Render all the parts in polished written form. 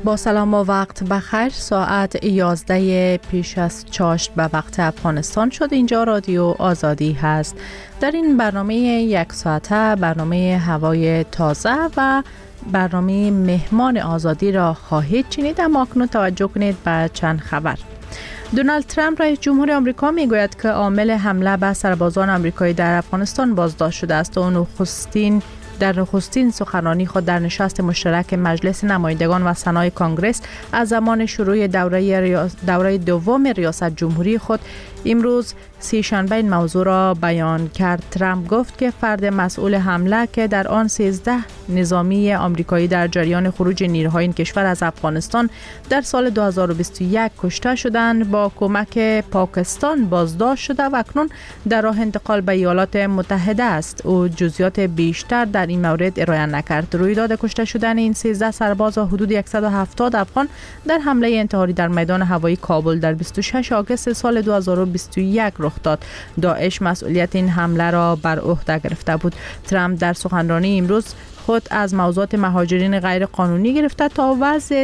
با سلام و وقت بخیر. ساعت 11 پیش از چاشت به وقت افغانستان شد. اینجا رادیو آزادی هست. در این برنامه یک ساعته برنامه هوای تازه و برنامه مهمان آزادی را خواهید شنید. اما اکنون توجه کنید به چند خبر. دونالد ترامپ رئیس جمهور آمریکا میگوید که عامل حمله به سربازان آمریکایی در افغانستان بازداشت شده است و نخستین سخنرانی خود در نشست مشترک مجلس نمایندگان و سنای کنگره از زمان شروع دوره دوم ریاست جمهوری خود امروز سه‌شنبه این موضوع را بیان کرد. ترامپ گفت که فرد مسئول حمله که در آن 13 نظامی آمریکایی در جریان خروج نیروهای این کشور از افغانستان در سال 2021 کشته شدند با کمک پاکستان بازداشت شده و اکنون در راه انتقال به ایالات متحده است. او جزئیات بیشتر در این مورد ارائه نکرد. رویداد کشته شدن این 13 سرباز و حدود 170 افغان در حمله انتحاری در میدان هوایی کابل در 26 آگوست سال 2021 رخ داد. داعش مسئولیت این حمله را بر عهده گرفته بود. ترامپ در سخنرانی امروز خود از موضوعات مهاجرین غیر قانونی گرفته تا وضع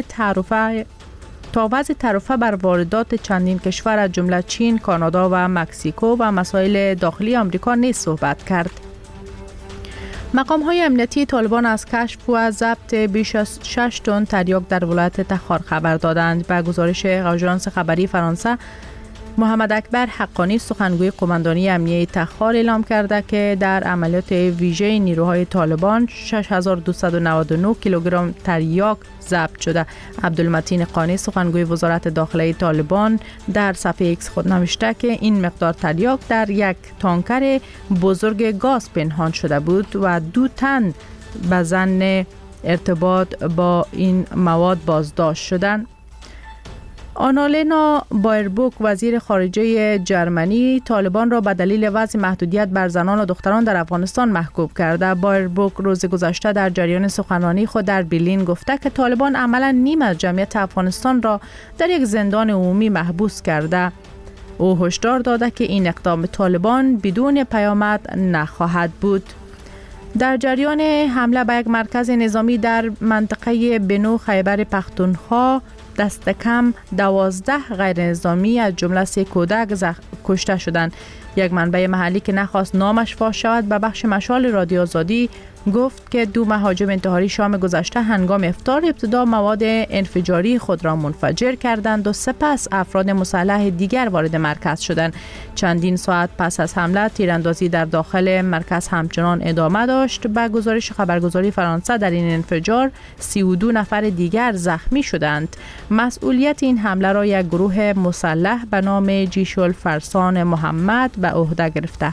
تعرفه بر واردات چندین کشور از جمله چین، کانادا و مکزیکو و مسائل داخلی آمریکا نیز صحبت کرد. مقام‌های امنیتی طالبان از کشف و ضبط بیش از 6 تن تریاک در ولایت تخار خبر دادند. به گزارش آژانس خبری فرانسه، محمد اکبر حقانی سخنگوی قماندانی امنیه تخار اعلام کرده که در عملیات ویژه نیروهای طالبان 6299 کیلوگرم تریاک ضبط شده. عبدالمتین قانی سخنگوی وزارت داخلی طالبان در صفحه ایکس خود نوشته که این مقدار تریاک در یک تانکر بزرگ گاز پنهان شده بود و 2 تن به ظن ارتباط با این مواد بازداشت شدند. آنالینا بایربوک وزیر خارجه جرمنی طالبان را به دلیل وضع محدودیت بر زنان و دختران در افغانستان محکوم کرده. بایربوک روز گذشته در جریان سخنرانی خود در برلین گفته که طالبان عملا نیم از جمعیت افغانستان را در یک زندان عمومی محبوس کرده. او هشدار داده که این اقدام طالبان بدون پیامد نخواهد بود. در جریان حمله به یک مرکز نظامی در منطقه بنو خیبر پختونخوا دست کم 12 غیر نظامی از جمله 3 کودک کشته شدند. یک منبع محلی که نخواست نامش فاش شود به بخش مشال رادیو آزادی گفت که 2 مهاجم انتحاری شام گذشته هنگام افطار ابتدا مواد انفجاری خود را منفجر کردند و سپس افراد مسلح دیگر وارد مرکز شدند. چندین ساعت پس از حمله تیراندازی در داخل مرکز همچنان ادامه داشت. به گزارش خبرگزاری فرانسه در این انفجار 32 نفر دیگر زخمی شدند. مسئولیت این حمله را یک گروه مسلح به نام جیش الفرسان محمد به عهده گرفته.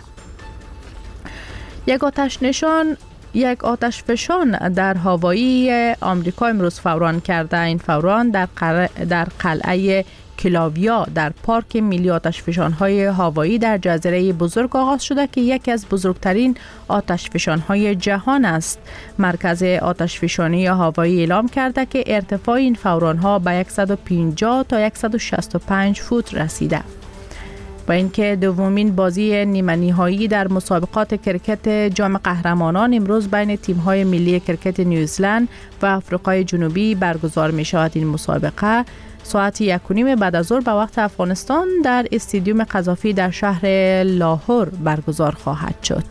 یک آتشفشان در هوایی آمریکا امروز فوران کرده. این فوران در قلعه کلاویا در پارک ملی آتشفشان‌های هوایی در جزیره بزرگ آغاز شده که یکی از بزرگترین آتشفشان‌های جهان است. مرکز آتشفشانی هوایی اعلام کرده که ارتفاع این فوران‌ها به 150 تا 165 فوت رسیده. با اینکه دومین بازی نیمه نهایی در مسابقات کرکت جام قهرمانان امروز بین تیم‌های ملی کرکت نیوزلند و آفریقای جنوبی برگزار می‌شود. این مسابقه ساعت 1:30 بعد از ظهر به وقت افغانستان در استادیوم قذافی در شهر لاهور برگزار خواهد شد.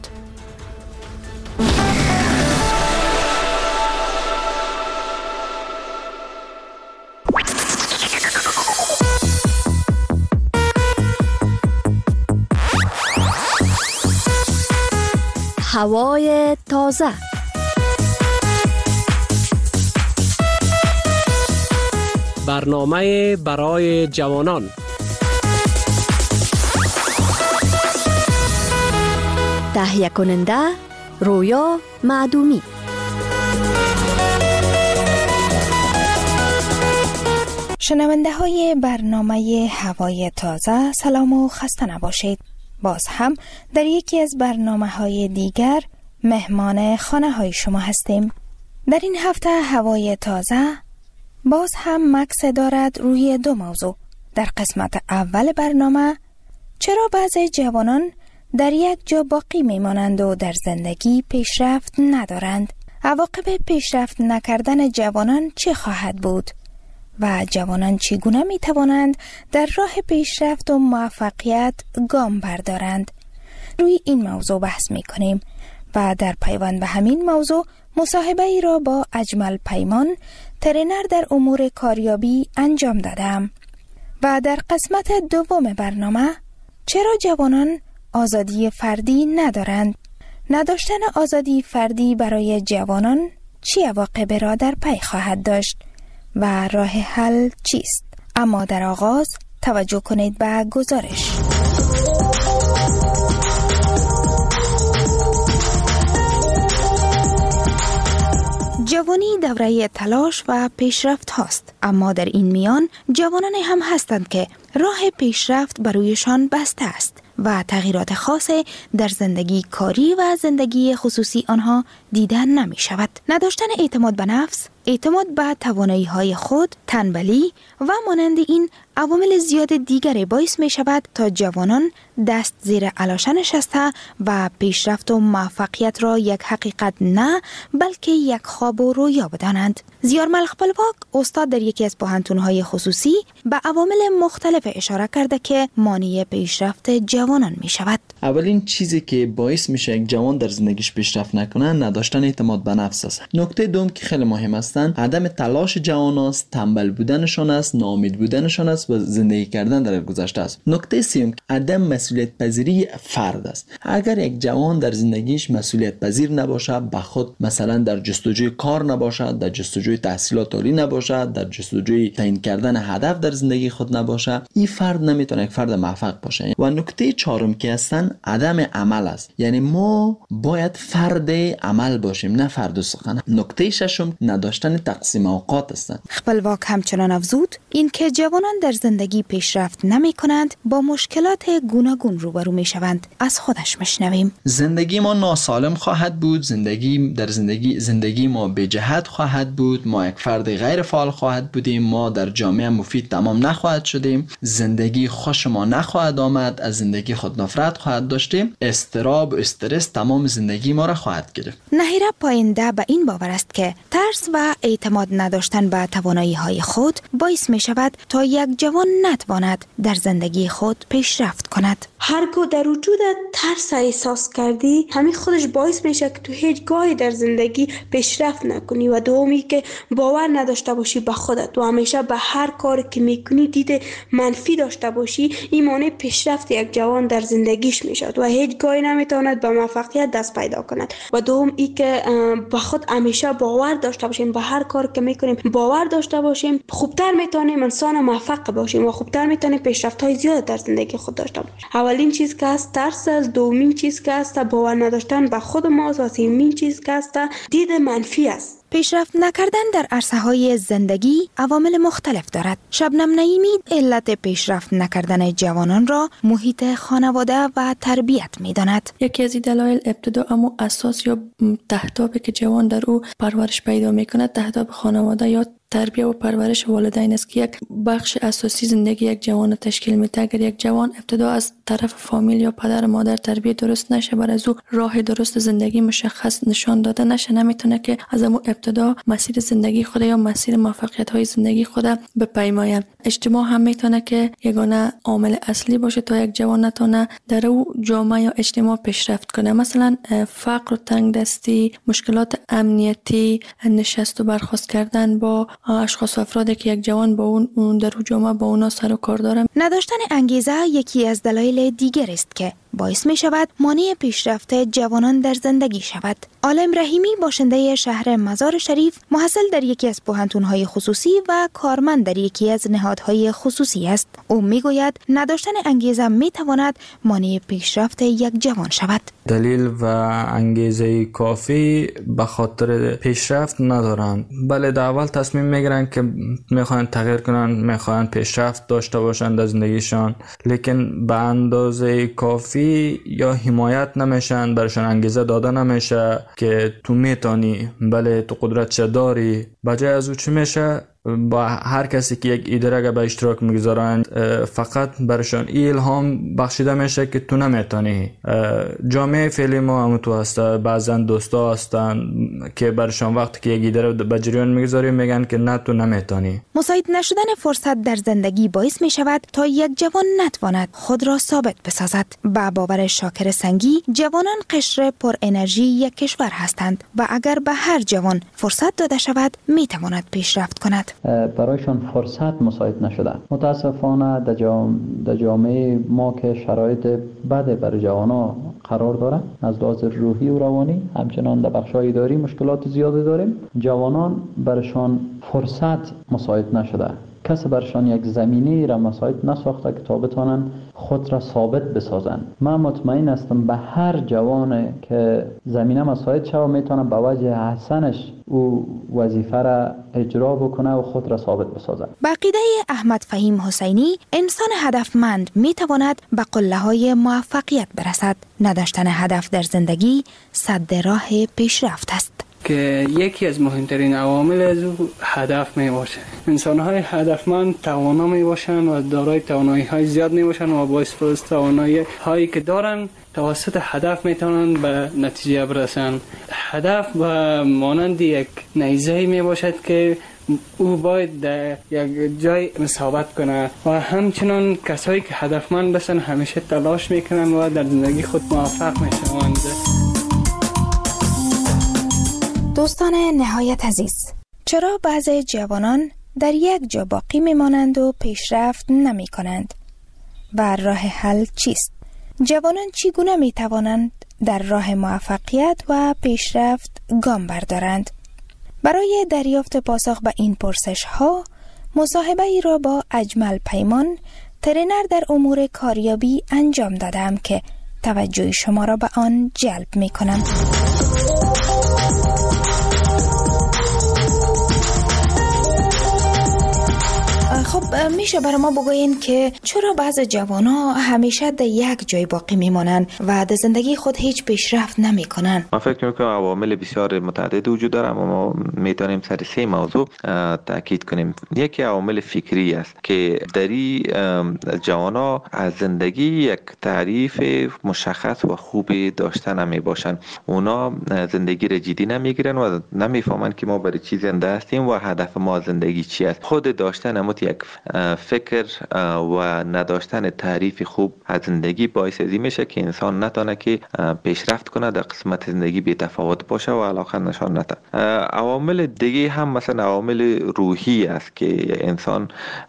هوای تازه. برنامه برای جوانان. تهیه کننده رویا معدومی. شنونده های برنامه هوای تازه، سلام و خسته نباشید. باز هم در یکی از برنامه‌های دیگر مهمان خانه های شما هستیم. در این هفته هوای تازه باز هم مکس دارد روی 2 موضوع. در قسمت اول برنامه چرا بعضی جوانان در یک جا باقی میمانند و در زندگی پیشرفت ندارند؟ عواقب پیشرفت نکردن جوانان چه خواهد بود؟ و جوانان چگونه می توانند در راه پیشرفت و موفقیت گام بردارند. روی این موضوع بحث می کنیم و در پیوند به همین موضوع مصاحبه ای را با اجمل پیمان، ترینر در امور کاریابی انجام دادم. و در قسمت دوم برنامه چرا جوانان آزادی فردی ندارند؟ نداشتن آزادی فردی برای جوانان چه عواقبی را در پی خواهد داشت و راه حل چیست؟ اما در آغاز توجه کنید به گزارش. جوانی دوره تلاش و پیشرفت هاست، اما در این میان جوانان هم هستند که راه پیشرفت برویشان بسته است و تغییرات خاصی در زندگی کاری و زندگی خصوصی آنها دیدن نمی شود. نداشتن اعتماد به نفس، اعتماد به توانایی‌های خود، تنبلی و مانند این عوامل زیاد دیگری باعث می شود تا جوانان دست زیر علاشه نشسته و پیشرفت و موفقیت را یک حقیقت نه بلکه یک خواب و رویا بدانند. زیارمل خپلواک استاد در یکی از پوهنتون‌های خصوصی به عوامل مختلف اشاره کرده که مانع پیشرفت جوانان می شود. اولین چیزی که باعث میشه یک جوان در زندگیش پیشرفت نکنه نداشتن اعتماد به نفس است. نکته دوم که خیلی مهم است عدم تلاش جوان است، تنبل بودنشان است، ناامید بودنشان است و زندگی کردن در گذشته است. نکته سوم عدم مسئولیت پذیری فرد است. اگر یک جوان در زندگیش مسئولیت پذیر نباشه، به خود مثلا در جستجوی کار نباشد، در جستجوی تحصیلات عالی نباشد، در جستجوی تعیین کردن هدف در زندگی خود نباشه، این فرد نمیتونه یک فرد موفق باشه. و نکته چهارم که هستن عدم عمل است. یعنی ما باید فرد عمل باشیم نه فرد سخن. نکته ششم نداشتن تقسیم اوقات است. خپلواک همچنان افزود این که جوانان در زندگی پیشرفت نمی کنند با مشکلات گوناگون روبرو می شوند. از خودش مشنویم. زندگی ما ناسالم خواهد بود، زندگی ما به جهت خواهد بود، ما یک فرد غیر فعال خواهد بودیم، ما در جامعه مفید تمام نخواهد شدیم، زندگی خوش ما نخواهد آمد، از زندگی خود نفرت خواهد داشتیم، اضطراب و استرس تمام زندگی ما را خواهد گرفت. نهیره پاینده به این باور است که ترس و اعتماد نداشتن به توانایی‌های خود باعث می شود تا یک جوان نتواند در زندگی خود پیشرفت کند. هرگاه در وجود ترس احساس کردی، همین خودش باعث میشه که تو هیچ گاهی در زندگی پیشرفت نکنی و دومی که باور نداشته باشی به خودت و همیشه به هر کاری که میکنی دید منفی داشته باشی، این مانع پیشرفت یک جوان در زندگیش میشد و هیچ گاهی نمیتواند به موفقیت دست پیدا کند. و دوم ای که به خود همیشه باور داشته باشیم، به هر کاری که میکنیم باور داشته باشیم، خوبتر میتونیم انسان موفق باشیم و خوبتر میتونیم پیشرفت های زیاد در زندگی خود داشته باشیم. اولین چیز که هست ترس است، دومین چیز که هست باور نداشتن به خود ماست و سومین چیز که هست دید منفی است. پیشرفت نکردن در عرصه‌های زندگی عوامل مختلف دارد. شبنم نعیمی علت پیشرفت نکردن جوانان را محیط خانواده و تربیت می‌داند. یکی از دلایل ابتدا اما اساس یا تهدابی که جوان در او پرورش پیدا می‌کند تهداب خانواده یا تربیت و پرورش والدین است که یک بخش اساسی زندگی یک جوان تشکیل میده. اگر یک جوان ابتدا از طرف فامیل یا پدر و مادر تربیت درست نشه، بر از او راه درست زندگی مشخص نشان داده نشه، نمیتونه که از اون ابتدا مسیر زندگی خود یا مسیر موفقیت های زندگی خود بپیماید. اجتماع هم میتونه که یگانه عامل اصلی باشه تا یک جوان نتونه در او جامعه یا اجتماع پیشرفت کنه. مثلا فقر و تنگدستی، مشکلات امنیتی، نشست و برخاست کردن با اشخاص و افرادی که یک جوان با اون در جامعه با اونا سر و کار داره. نداشتن انگیزه یکی از دلایل دیگر است که باعث می شود مانع پیشرفت جوانان در زندگی شود. عالم رحیمی باشنده شهر مزار شریف، محصل در یکی از پوهنتون‌های خصوصی و کارمند در یکی از نهادهای خصوصی است. او می گوید نداشتن انگیزه می تواند مانع پیشرفت یک جوان شود. دلیل و انگیزه کافی به خاطر پیشرفت ندارند. بله، در اول تصمیم میگیرن که میخوان تغییر کنن، میخوان پیشرفت داشته باشند در زندگیشان، لیکن به اندازه کافی یا حمایت نمیشن، برشان انگیزه داده نمیشه که تو میتونی، بله تو قدرت داری. بجای از او چی میشه؟ با هر کسی که یک ایده را به اشتراک میگذارند فقط برشان الهام بخشیده میشه که تو نمیتونی. جامعه فعلی ما هم تو هست، بعضا دوستا هستن که برشان وقتی که یک ایده را به جریان میگذاری میگن که نه تو نمیتونی. مساعد نشدن فرصت در زندگی باعث می شود تا یک جوان نتواند خود را ثابت بسازد. با باور شاکر سنگی، جوانان قشر پر انرژی یک کشور هستند و اگر به هر جوان فرصت داده شود می تواند پیشرفت کند. برایشان فرصت مساعد نشده. متاسفانه در جامعه ما که شرایط بد برای جوانا قرار داره، از لحاظ روحی و روانی، همچنان در بخش‌های اداری مشکلات زیادی داریم. جوانان برشان فرصت مساعد نشده. کسی برشان یک زمینی را مساعد نساخته که تا بتانن خود را ثابت بسازن. من مطمئن هستم به هر جوان که زمینه مساعد شود میتونه به وجه حسنش او وظیفه را اجرا بکنه و خود را ثابت بسازه. با عقیده احمد فهیم حسینی، انسان هدفمند میتواند به قله‌های موفقیت برسد. نداشتن هدف در زندگی سد راه پیشرفت است. که یکی از مهمترین عوامل از او هدف می باشه. انسان‌های هدفمند توانا می باشند و دارای توانایی‌های زیاد می باشند و با استفاده از توانایی‌هایی که دارند توسط هدف می توانند به نتیجه برسند. هدف به مانند یک نیزه می باشد که او باید در یک جای ثابت کنه و همچنان کسایی که هدفمند هستند همیشه تلاش میکنند و در زندگی خود موفق میشوند. دوستان نهایت عزیز، چرا بعضی جوانان در یک جا باقی میمانند و پیشرفت نمی کنند؟ و راه حل چیست؟ جوانان چگونه می توانند در راه موفقیت و پیشرفت گام بردارند؟ برای دریافت پاسخ به این پرسش ها، مصاحبه ای را با اجمل پیمان، ترینر در امور کاریابی انجام دادم که توجه شما را به آن جلب می کنم. خب میشه برای ما بگوین که چرا بعض جوان‌ها همیشه در یک جای باقی میمانند و در زندگی خود هیچ پیشرفت نمیکنن؟ من فکر میکنم عوامل بسیار متعدد وجود داره، اما ما میتونیم سر 3 موضوع تاکید کنیم. یکی عوامل فکری است که دری جوان‌ها از زندگی یک تعریف مشخص و خوبی داشته نمی باشند. اونا زندگی را جدی نمیگیرن و نمیفهمن که ما برای چی زنده هستیم و هدف ما زندگی چی است. خود داشتن یک فکر و نداشتن تعریف خوب از زندگی باعث ازی میشه که انسان نتونه که پیشرفت کنه، در قسمت زندگی بی تفاوت باشه و علاقه نشان نده. عوامل دیگه هم مثلا عوامل روحی است که انسان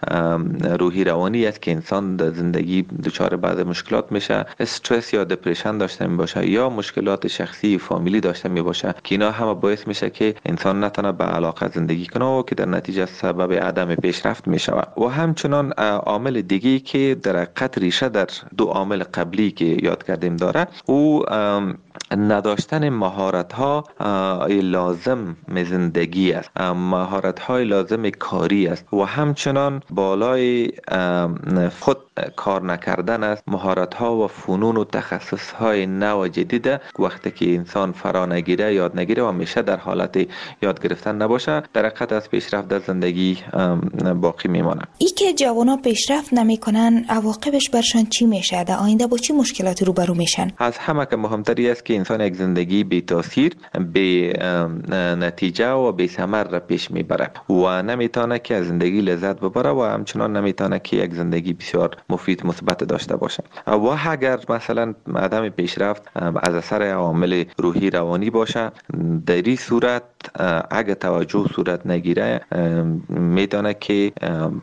روحی روانی است که انسان در زندگی دچار بعض مشکلات میشه، استرس یا دپرشن داشته می باشه یا مشکلات شخصی فامیلی داشته می باشه که اینا هم باعث میشه که انسان نتونه به علاقه زندگی کنه و که در نتیجه سبب عدم پیشرفت می شود. و همچنان عامل دیگی که در حقیقت ریشه در 2 عامل قبلی که یاد کردیم داره، او نداشتن مهارت ها لازم زندگی است، مهارت های لازم کاری است و همچنان بالای خود کار نکردن است. مهارت ها و فنون و تخصص های نو جدید وقتی که انسان فرا نگیره، یاد نگیره و همیشه در حالت یاد گرفتن نباشه، در حقیقت از پیشرفت در زندگی باقی میمانه. ای که جوانا پیشرفت نمیکنن، عواقبش برشان چی میشه؟ در آینده با چی مشکلاتی روبرو میشن؟ از همه که مهمتری است که انسان یک زندگی بی تاثیر، بی نتیجه و بی ثمر را پیش میبره و نمیتونه که از زندگی لذت ببره و همچنان نمیتونه که یک زندگی بسیار مفید مثبت داشته باشه. و اگر مثلا عدم پیشرفت از اثر عوامل روحی روانی باشه، در این صورت اگه توجه صورت نگیره میتونه که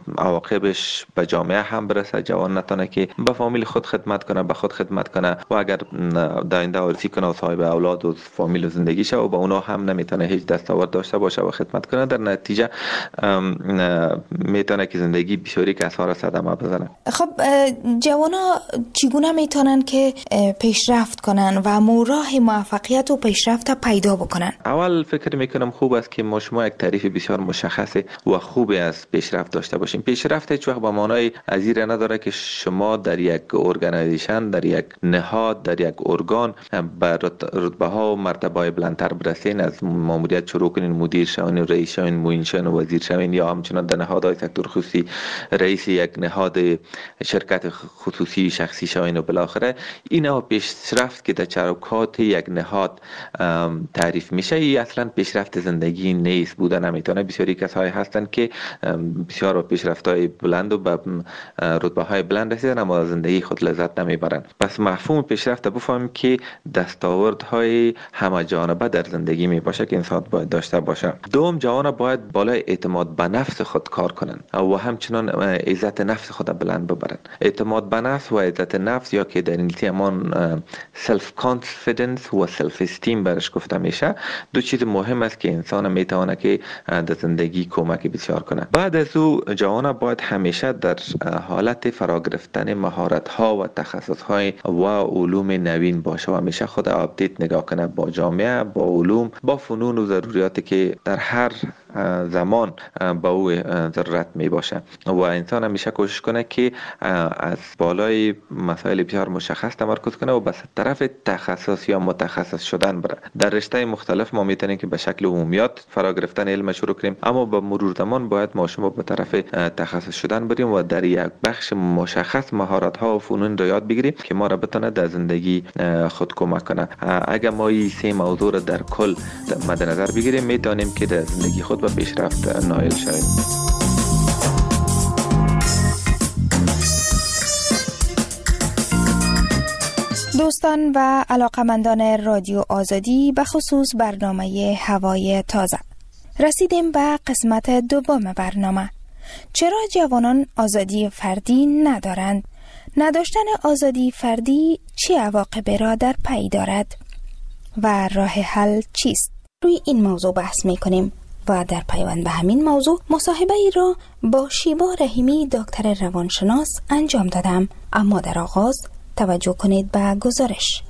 عواقبش به جامعه هم برسه. جوان نتونه که به فامیل خود خدمت کنه، به خود خدمت کنه و اگر در آینده آرزو کنه و صاحب اولاد و فامیل و زندگی شه و با اونا هم نمیتونه هیچ دستاورد داشته باشه و خدمت کنه، در نتیجه میتونه که زندگی بسیاری کسا را صدمه بزنه. خب خب جوانا چگونه میتونن که پیشرفت کنن و راه موفقیت و پیشرفت پیدا بکنن؟ اول فکر میکنم خوب است که ما شما یک تعریف بسیار مشخص و خوبی از پیشرفت داشته باشیم. پیشرفت هیچ وقت با معنای ازیر نداره که شما در یک ارگانایزیشن، در یک نهاد، در یک ارگان به رتبه ها و مرتبه های بلندتر برسین، از ماموریت شروع کنین، مدیر شوین، رئیس شوین، معین شوین و وزیر شوین، یا همچنان در نهادهای سکتور خصوصی رئیس یک نهاد شرکت خصوصی شخصی شوین و بالاخره اینا پیشرفت که در چوکات یک نهاد تعریف میشه. این اصلا پیشرفت زندگی نیست، بوده نمیتونه. بسیاری کسایی هستن که بسیار با پیشرفت‌های بلند و به رتبه‌های بلند رسیدن اما زندگی خود لذت نمیبرن. پس مفهوم پیشرفت بفهمیم که دستاوردهای همه جانبه در زندگی می باشه که انسان باید داشته باشه. دوم، جوان باید بالای اعتماد به نفس خود کار کنن و همچنان عزت نفس خود بلند ببرن. اعتماد به نفس و عزت نفس، یا که در انگلیسی همان سلف کانفیدنس و سلف استیم برش گفته میشه، دو چیز مهم است که انسان میتونه که در زندگی کمک بسیار کنه. بعد از او جوان باید همیشه در حالت فرا گرفتن مهارت ها و تخصص های و علوم نوین باشه و همیشه خود آپدیت نگاه کنه با جامعه، با علوم، با فنون و ضروریاتی که در هر زمان با او ضرورت می باشه و انسان همیشه کوشش کنه که از بالای مسائل بسیار مشخص تمرکز کنه و به طرف تخصص یا متخصص شدن بره. در رشته مختلف ما میتونیم که به شکل عمومیات فرا گرفتن علم شروع کنیم، اما با مرور زمان باید ما شما به طرف تخصص شدن بریم و در یک بخش مشخص مهارت ها و فنون رو یاد بگیریم که ما را بتونه در زندگی خود کمک کنه. اگر ما این سه موضوع را در کل مد نظر بگیریم میتونیم که در زندگی خود به پیشرفت نائل شویم. دوستان و علاقمندان رادیو آزادی، به خصوص برنامه هوای تازه، رسیدیم به قسمت دوم برنامه. چرا جوانان آزادی فردی ندارند؟ نداشتن آزادی فردی چه عواقبی را در پی دارد و راه حل چیست؟ روی این موضوع بحث می‌کنیم و در پیوند به همین موضوع مصاحبه ای را با شیوا رحیمی دکتر روانشناس انجام دادم. اما در آغاز توجه کنید به گزارش.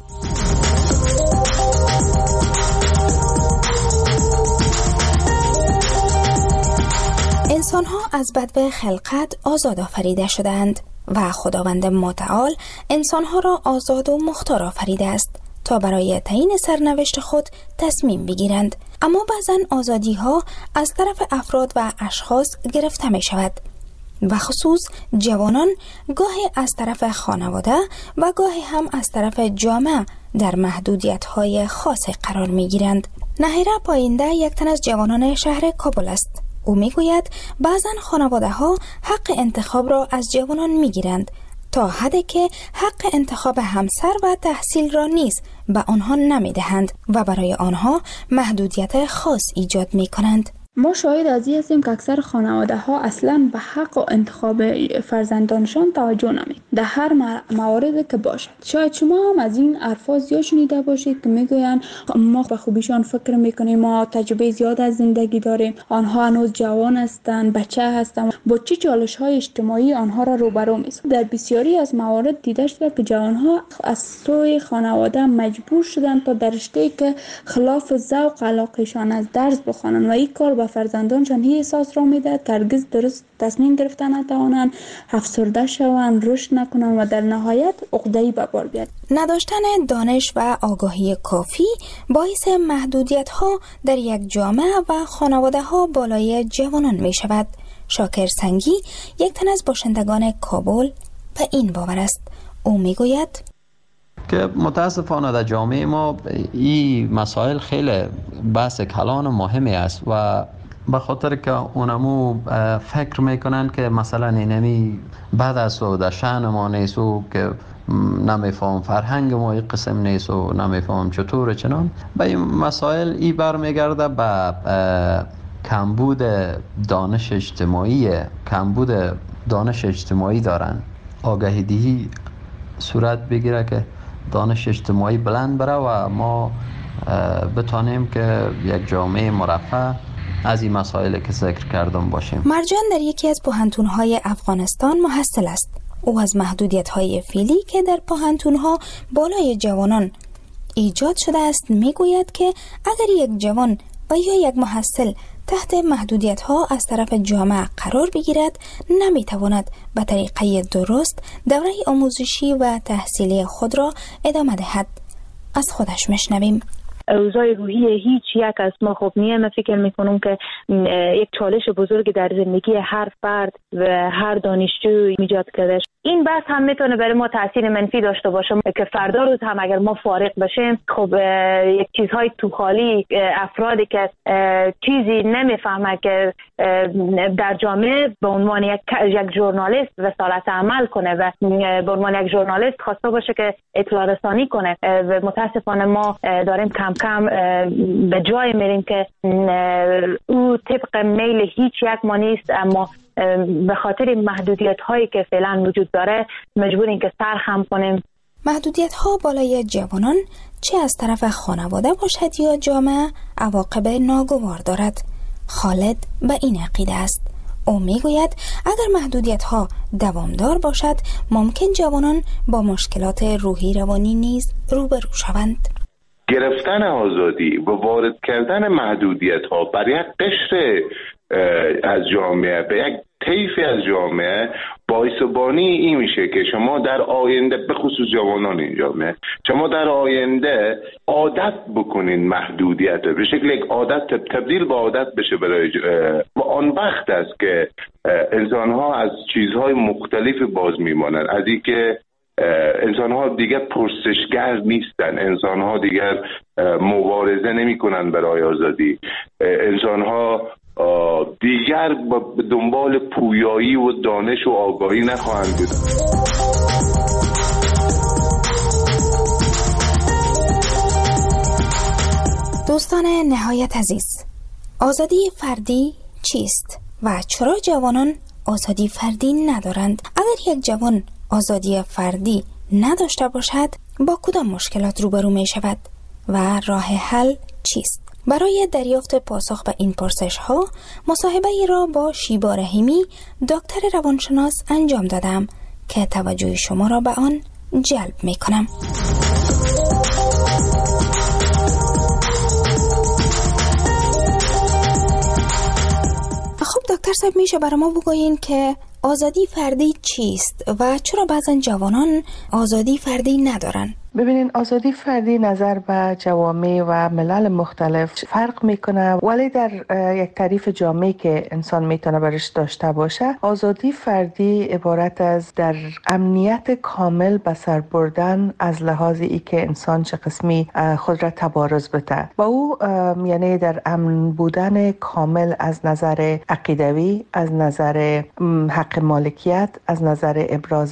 انسان‌ها از بدو خلقت آزاد آفریده شدند و خداوند متعال انسان‌ها را آزاد و مختار آفریده است تا برای تعیین سرنوشت خود تصمیم بگیرند. اما بعضن آزادی ها از طرف افراد و اشخاص گرفته می شود و خصوص جوانان گاهی از طرف خانواده و گاهی هم از طرف جامعه در محدودیت های خاص قرار می گیرند. نهیره پاینده یک تن از جوانان شهر کابل است. او می گوید بعضن خانواده ها حق انتخاب را از جوانان می گیرند تا حدی که حق انتخاب همسر و تحصیل را نیز به آنها نمی دهند و برای آنها محدودیت خاص ایجاد می کنند. ما شاهد از این هستیم که اکثر خانواده ها اصلا به حق و انتخاب فرزندانشان توجه نمی در هر موارد که باشد. شاید شما هم از این حرفا زیاد شنیده باشید که میگویند ما به خوبیشان فکر میکنیم، ما تجربه زیاد از زندگی داریم، آنها هنوز جوان هستند، بچه هستند، با چه چالش های اجتماعی آنها را روبرو می‌سازد. در بسیاری از موارد دیده شده که جوانها از سوی خانواده مجبور شدند تا در رشته‌ای که خلاف ذوق علاقه‌شان از درس بخوانند و این کار به فرزندانشان هی احساس را میدهد که هرگز درست تصمیم گرفتن نتوانند، افسرده شوند، رشد نکنند و در نهایت عقده‌ای به بار بیاید. نداشتن دانش و آگاهی کافی باعث محدودیت ها در یک جامعه و خانواده ها بالای جوانان می شود. شاکر سنگی یک تن از باشندگان کابل به این باور است. او می گوید که متاسفانه در جامعه ما این مسائل خیلی بحث کلان و مهمی است و به خاطر که اونمو فکر میکنن که مثلا اینمی بعد از و در شأن ما نیست و که نمیفهم فرهنگ ما این قسم نیست و نمیفهم چطور چنان به این مسائل ای برمیگرده به کمبود دانش اجتماعی دارن. آگاهی دهی صورت بگیره که دانش اجتماعی بلند بره و ما بتانیم که یک جامعه مرفه از این مسائل که ذکر کردم باشیم. مرجان در یکی از پوهنتون‌های افغانستان محصل است. او از محدودیت‌های فعلی که در پاهنتون‌ها بالای جوانان ایجاد شده است میگوید که اگر یک جوان و یا یک محصل تحت محدودیت‌ها از طرف جامعه قرار بگیرد نمیتواند به طریقه درست دوره آموزشی و تحصیلی خود را ادامه دهد. از خودش میشنویم. اوضاع روحی هیچ یک از ما خوب نیه. من فکر میکنم که یک چالش بزرگ در زندگی هر فرد و هر دانشجو ایجاد کرده. این بحث هم میتونه برای ما تاثیر منفی داشته باشه که فردا روز هم اگر ما فارغ بشیم خب یک چیزهای تو خالی، افرادی که چیزی نمیفهمه که در جامعه به عنوان یک ژورنالیست رسالت عمل کنه و به عنوان یک ژورنالیست خواسته باشه که اطلاع رسانی کنه و متاسفانه ما داریم کم کم به جای میریم که او طبق میل هیچ یک ما نیست، اما به خاطر محدودیت هایی که فعلا وجود داره مجبوریم که سر خم کنیم. محدودیت ها بالای جوانان چه از طرف خانواده باشد یا جامعه عواقب ناگوار دارد. خالد به این عقیده است. او میگوید اگر محدودیت ها دوامدار باشد ممکن جوانان با مشکلات روحی روانی نیز روبرو شوند. گرفتن آزادی و وارد کردن محدودیت ها بر یک قشر از جامعه به یک طیفی از جامعه باعث بانی این میشه که شما در آینده به خصوص جوانان این جامعه شما در آینده عادت بکنین محدودیت به شکل یک عادت تبدیل به عادت بشه برای و آن وقت است که انسان ها از چیزهای مختلف باز میمانند، از این که انسان ها دیگر پرسشگر نیستن، انسان ها دیگر مبارزه نمی کنن برای آزادی، انسان ها دیگر به دنبال پویایی و دانش و آگاهی نخواهند بود. دوستان نهایت عزیز، آزادی فردی چیست و چرا جوانان آزادی فردی ندارند؟ اگر یک جوان آزادی فردی نداشته باشد با کدام مشکلات روبرو می شود و راه حل چیست؟ برای دریافت پاسخ به این پرسش ها مصاحبه ای را با شیبا رحیمی دکتر روانشناس انجام دادم که توجه شما را به آن جلب می کنم. خب دکتر صاحب، میشه برای ما بگویین که آزادی فردی چیست و چرا بعضن جوانان آزادی فردی ندارن؟ ببینین، آزادی فردی نظر به جوامع و ملل مختلف فرق میکنه، ولی در یک تعریف جامعی که انسان میتونه برش داشته باشه، آزادی فردی عبارت از در امنیت کامل به سر بردن از لحاظ ای که انسان چه قسمی خود را تبارز بده و او یعنی در امن بودن کامل از نظر عقیدوی، از نظر حق مالکیت، از نظر ابراز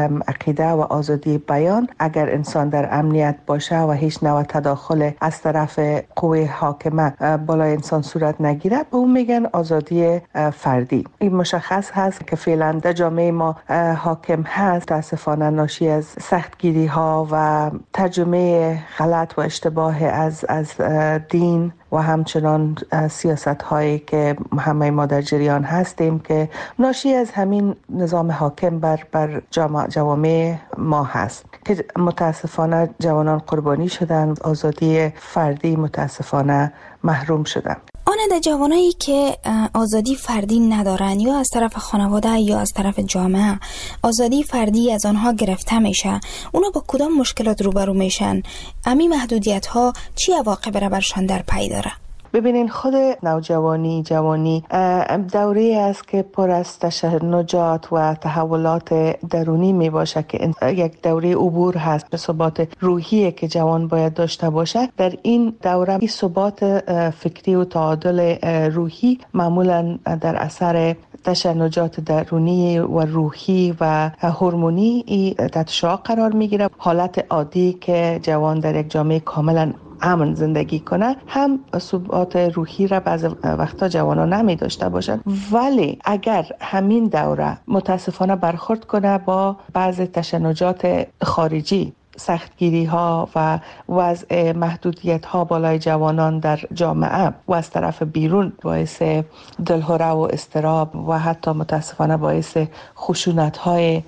عقیده و آزادی بیان. اگر انسان در امنیت باشه و هیچ نوع تداخل از طرف قوه حاکمه بالای انسان صورت نگیرد، به اون میگن آزادی فردی. این مشخص هست که فعلا در جامعه ما حاکم هست، متاسفانه ناشی از سختگیری ها و ترجمه غلط و اشتباه از دین و همچنان سیاست هایی که همه ما در جریان هستیم که ناشی از همین نظام حاکم بر جوامع ما هست که متاسفانه جوانان قربانی شدن، آزادی فردی متاسفانه محروم شدن. آن جوانایی که آزادی فردی ندارن یا از طرف خانواده یا از طرف جامعه آزادی فردی از آنها گرفته میشه، اونا با کدام مشکلات روبرو میشن؟ امی محدودیت ها چی عواقب را برشان در پی داره؟ ببینین، خود نوجوانی جوانی دوره است که پر از تشنجات و تحولات درونی می باشه که یک دوره عبور هست به ثبات روحی که جوان باید داشته باشه. در این دوره این ثبات فکری و تعادل روحی معمولا در اثر تشنجات درونی و روحی و هورمونی تحت شعاع قرار میگیره. حالت عادی که جوان در یک جامعه کاملا امن زندگی کنه هم ثبات روحی را بعض وقتا جوانان نمی داشته باشند، ولی اگر همین دوره متاسفانه برخورد کنه با بعض تشنجات خارجی سختگیری ها و وضع محدودیت ها بالای جوانان در جامعه و از طرف بیرون باعث دلهره و اضطراب و حتی متاسفانه باعث خشونت های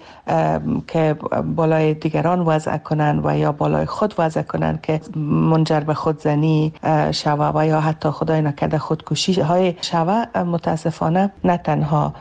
که بالای دیگران وضع کنند و یا بالای خود وضع کنند که منجر به خودزنی شوه و یا حتی خدای نکرده خودکشی های شوه، متاسفانه نه تنها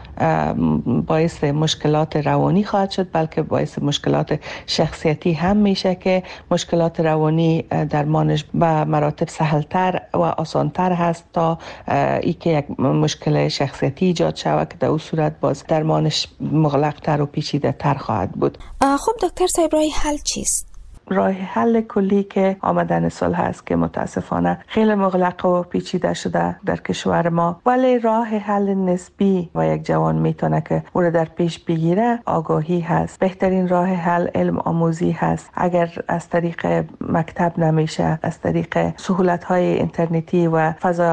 باعث مشکلات روانی خواهد شد بلکه باعث مشکلات شخصیتی هم میشه که مشکلات روانی درمانش به مراتب سهلتر و آسانتر هست تا ای که یک مشکل شخصیتی ایجاد شود که در اون صورت باز درمانش مغلق‌تر و پیچیده تر خواهد بود. خب دکتر صاحب، راه حل چیست؟ راه حل کلی که آمدن صلح هست که متاسفانه خیلی مغلق و پیچیده شده در کشور ما، ولی راه حل نسبی و یک جوان میتونه که او را در پیش بگیره آگاهی هست. بهترین راه حل علم آموزی هست. اگر از طریق مکتب نمیشه، از طریق سهولت‌های اینترنتی و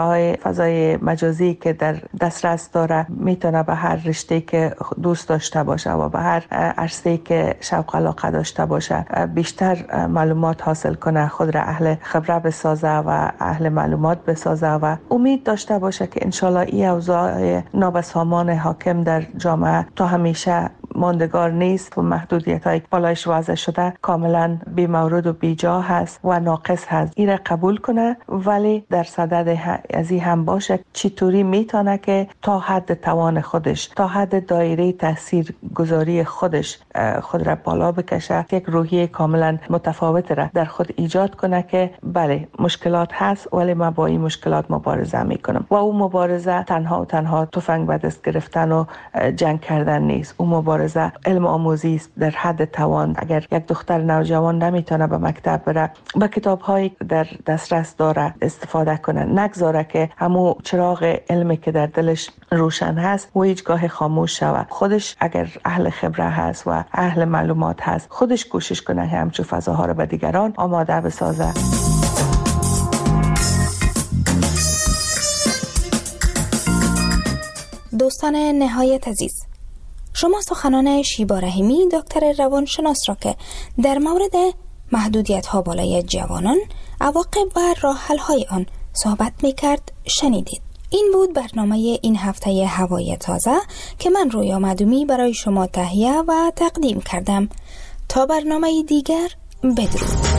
فضای مجازی که در دسترس داره میتونه به هر رشته که دوست داشته باشه و به هر عرصه‌ای که شوق علاقه داشته باشه بیشتر معلومات حاصل کنه، خود را اهل خبره بسازه و اهل معلومات بسازه و امید داشته باشه که انشالله این اوضاع نابسامان حاکم در جامعه تا همیشه ماندگار نیست و محدودیت‌های بالایش وضع شده کاملا بی مورد و بی جا هست و ناقص هست. این را قبول کنه، ولی در صدد از این هم باشه چطوری میتونه که تا حد توان خودش، تا حد دایره تاثیر گذاری خودش خود را بالا بکشه، یک روحیه کاملا متفاوت را در خود ایجاد کنه که بله مشکلات هست ولی من با این مشکلات مبارزه میکنم. و اون مبارزه تنها تفنگ به دست گرفتن و جنگ کردن نیست. اون مبارزه علم آموزی است در حد توان. اگر یک دختر نوجوان نمیتونه به مکتب بره، با کتاب‌هایی در دسترس داره استفاده کنه، نگذاره که همون چراغ علمی که در دلش روشن هست و هیچگاه خاموش شود. خودش اگر اهل خبره هست و اهل معلومات هست، خودش کوشش کنه همچو فضاها رو به دیگران آماده بسازه. دوستان نهایت عزیز، شما سخنان شیبا رحیمی دکتر روانشناس را که در مورد محدودیت‌ها بالای جوانان، عواقب و راه حل‌های آن صحبت می‌کرد شنیدید. این بود برنامه این هفته هوای تازه که من رویا معدومی برای شما تهیه و تقدیم کردم. تا برنامه دیگر، بدرود.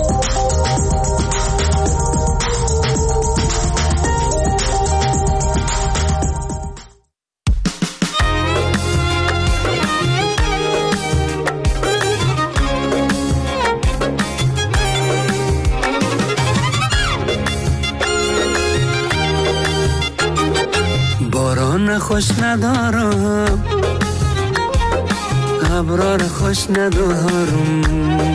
باران خوش ندارم، ابرار خوش ندارم،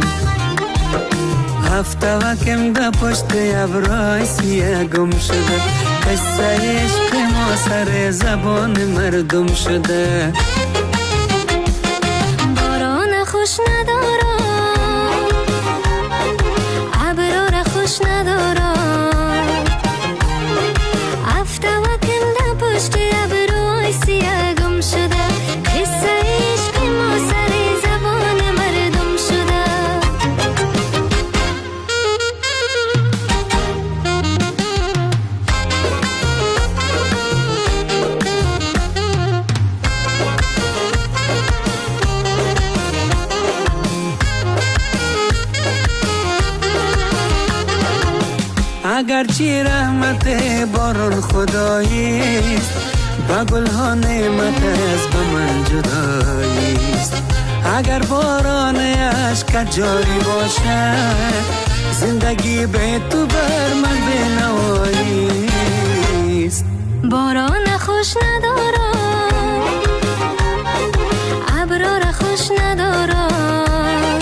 هفته وکم ده پشت ابرای سیه گم شده، قصه عشق ما سر زبان مردم شده. باران خوش ندارم، ابرار خوش ندارم، هفته وکم ده پشت ابرای سیه گم شده، قصه عشق ما سر زبان مردم شده. اگرچه رحمت باران خداییست، با گلها نعمت از به من جداییست. اگر باران عشق جاری باشه، زندگی به تو بر من بنواییست. باران خوش ندارم، ابرار خوش ندارم،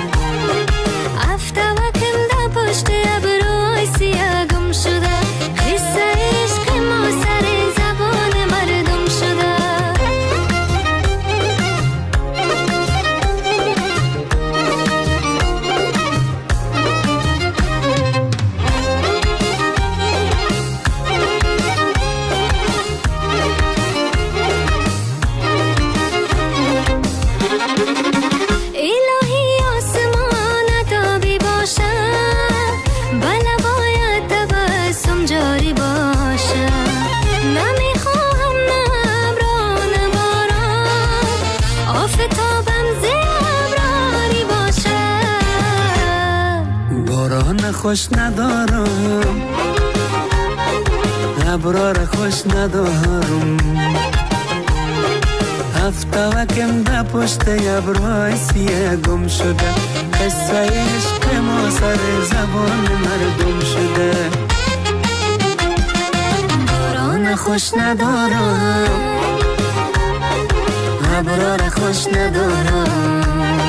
هفته وکم ده پشت ابرای سیه گم شده، قصه عشق ما سر زبان مردم شده. خوش ندارم، ابرار خوش ندارم. هفته وکم در پشت ابرهای سیه گم شده، قصه عشق ما سر زبان مردم شده. باران خوش ندارم، ابرار خوش ندارم.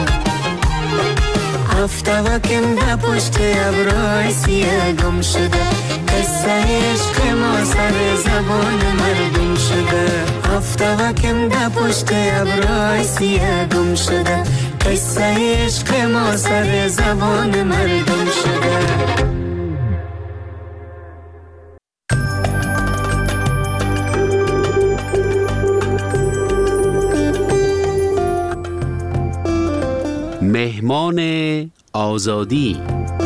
هفته وکم در پشت ابرهای سیه گم شده، قصه عشق ما سر زبان مردم شده. هفته وکم در پشت ابرهای سیه گم شده، قصه عشق ما سر زبان مردم شده. مهمان آزادی.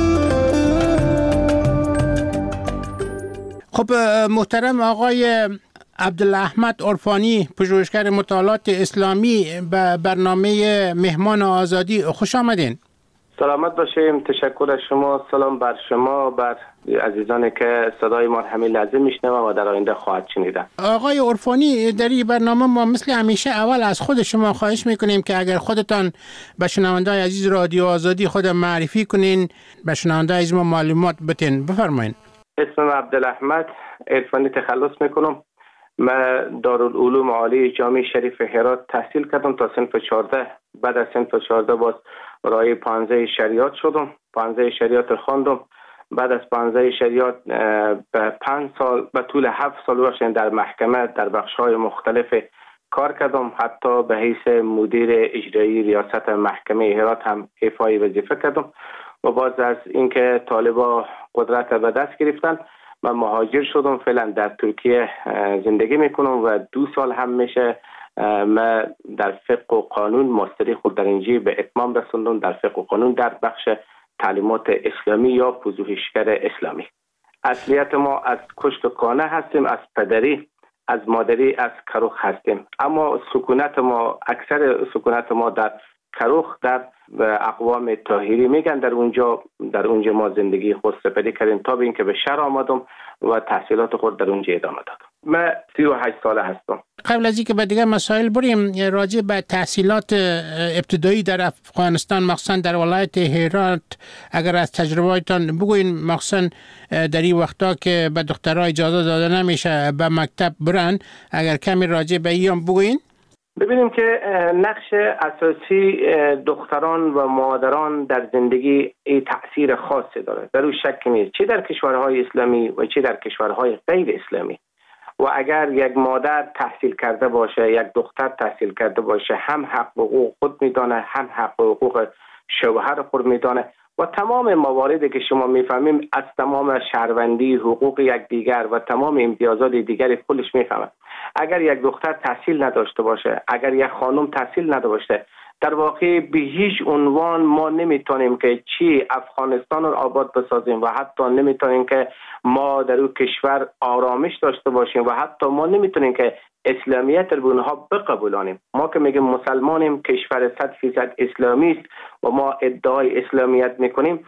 خب محترم آقای عبدالاحمد عرفانی، پژوهشگر مطالعات اسلامی، به برنامه مهمان آزادی خوش آمدین. سلامت باشیم. تشکر از شما. سلام بر شما، بر عزیزانی که صدای ما همین لحظه میشنوند و در آینده خواهد شنیدن. آقای عرفانی، در این برنامه ما مثل همیشه اول از خود شما خواهش میکنیم که اگر خودتان به شنونده‌های عزیز رادیو آزادی خود معرفی کنین، به شنونده‌های عزیز ما معلومات بدین. بفرمایید. اسمم عبدالاحمد عرفانی، تخلص میکنم. من دارالعلوم عالی جامع شریف هرات تحصیل کردم تا صنف 14. بعد از صنف 14 باز رای 15 شریعت شدم. 15 شریعت خواندم. بعد از 15 شریعت به 5 سال به طول 7 سال در محکمه در بخش‌های مختلف کار کردم. حتی به حیث مدیر اجرایی ریاست محکمه هرات هم ایفای وظیفه کردم. و باز از اینکه طالبا قدرت به دست گرفتن، من مهاجر شدم. فعلا در ترکیه زندگی میکنم و 2 سال هم میشه من در فقه و قانون ماستری خود در اینجا به اتمام رسوندم، در فقه و قانون در بخش تعلیمات اسلامی یا پژوهشگر اسلامی. اصلیت ما از کشت کانه هستیم، از پدری، از مادری، از کروخ هستیم. اما سکونت ما، اکثر سکونت ما در کروخ، در اقوام طاهری میگن. در اونجا ما زندگی خود سپری کردیم تا به اینکه به شهر آمدم و تحصیلات خود در اونجا ادامه دادم. من 38 ساله هستم. قبل از اینکه به دیگر مسائل بریم، راجع به تحصیلات ابتدایی در افغانستان، مخصوصا در ولایت هرات، اگر از تجربه‌تان بگوین، مخصوصا در این وقتا که به دخترها اجازه داده نمیشه به مکتب برن، اگر کمی راجع به این بگوین. ببینیم که نقش اساسی دختران و مادران در زندگی ای تأثیر خاصی داره، در او شک نیست، چه در کشورهای اسلامی و چه در کشورهای غیر اسلامی. و اگر یک مادر تحصیل کرده باشه، یک دختر تحصیل کرده باشه، هم حق و حقوق خود میدانه، هم حق و حقوق شوهر خود میدانه و تمام مواردی که شما میفهمیم از تمام شهروندی، حقوق یکدیگر و تمام امتیازات دیگری خودش میفهمه. اگر یک دختر تحصیل نداشته باشه، اگر یک خانم تحصیل نداشته باشه، در واقع به هیچ عنوان ما نمیتونیم که چی افغانستان رو آباد بسازیم و حتی نمیتونیم که ما در اون کشور آرامش داشته باشیم و حتی ما نمیتونیم که اسلامیت رو به اونها بقبولانیم. ما که میگیم مسلمانیم، کشور 100% اسلامی است و ما ادعای اسلامیت میکنیم،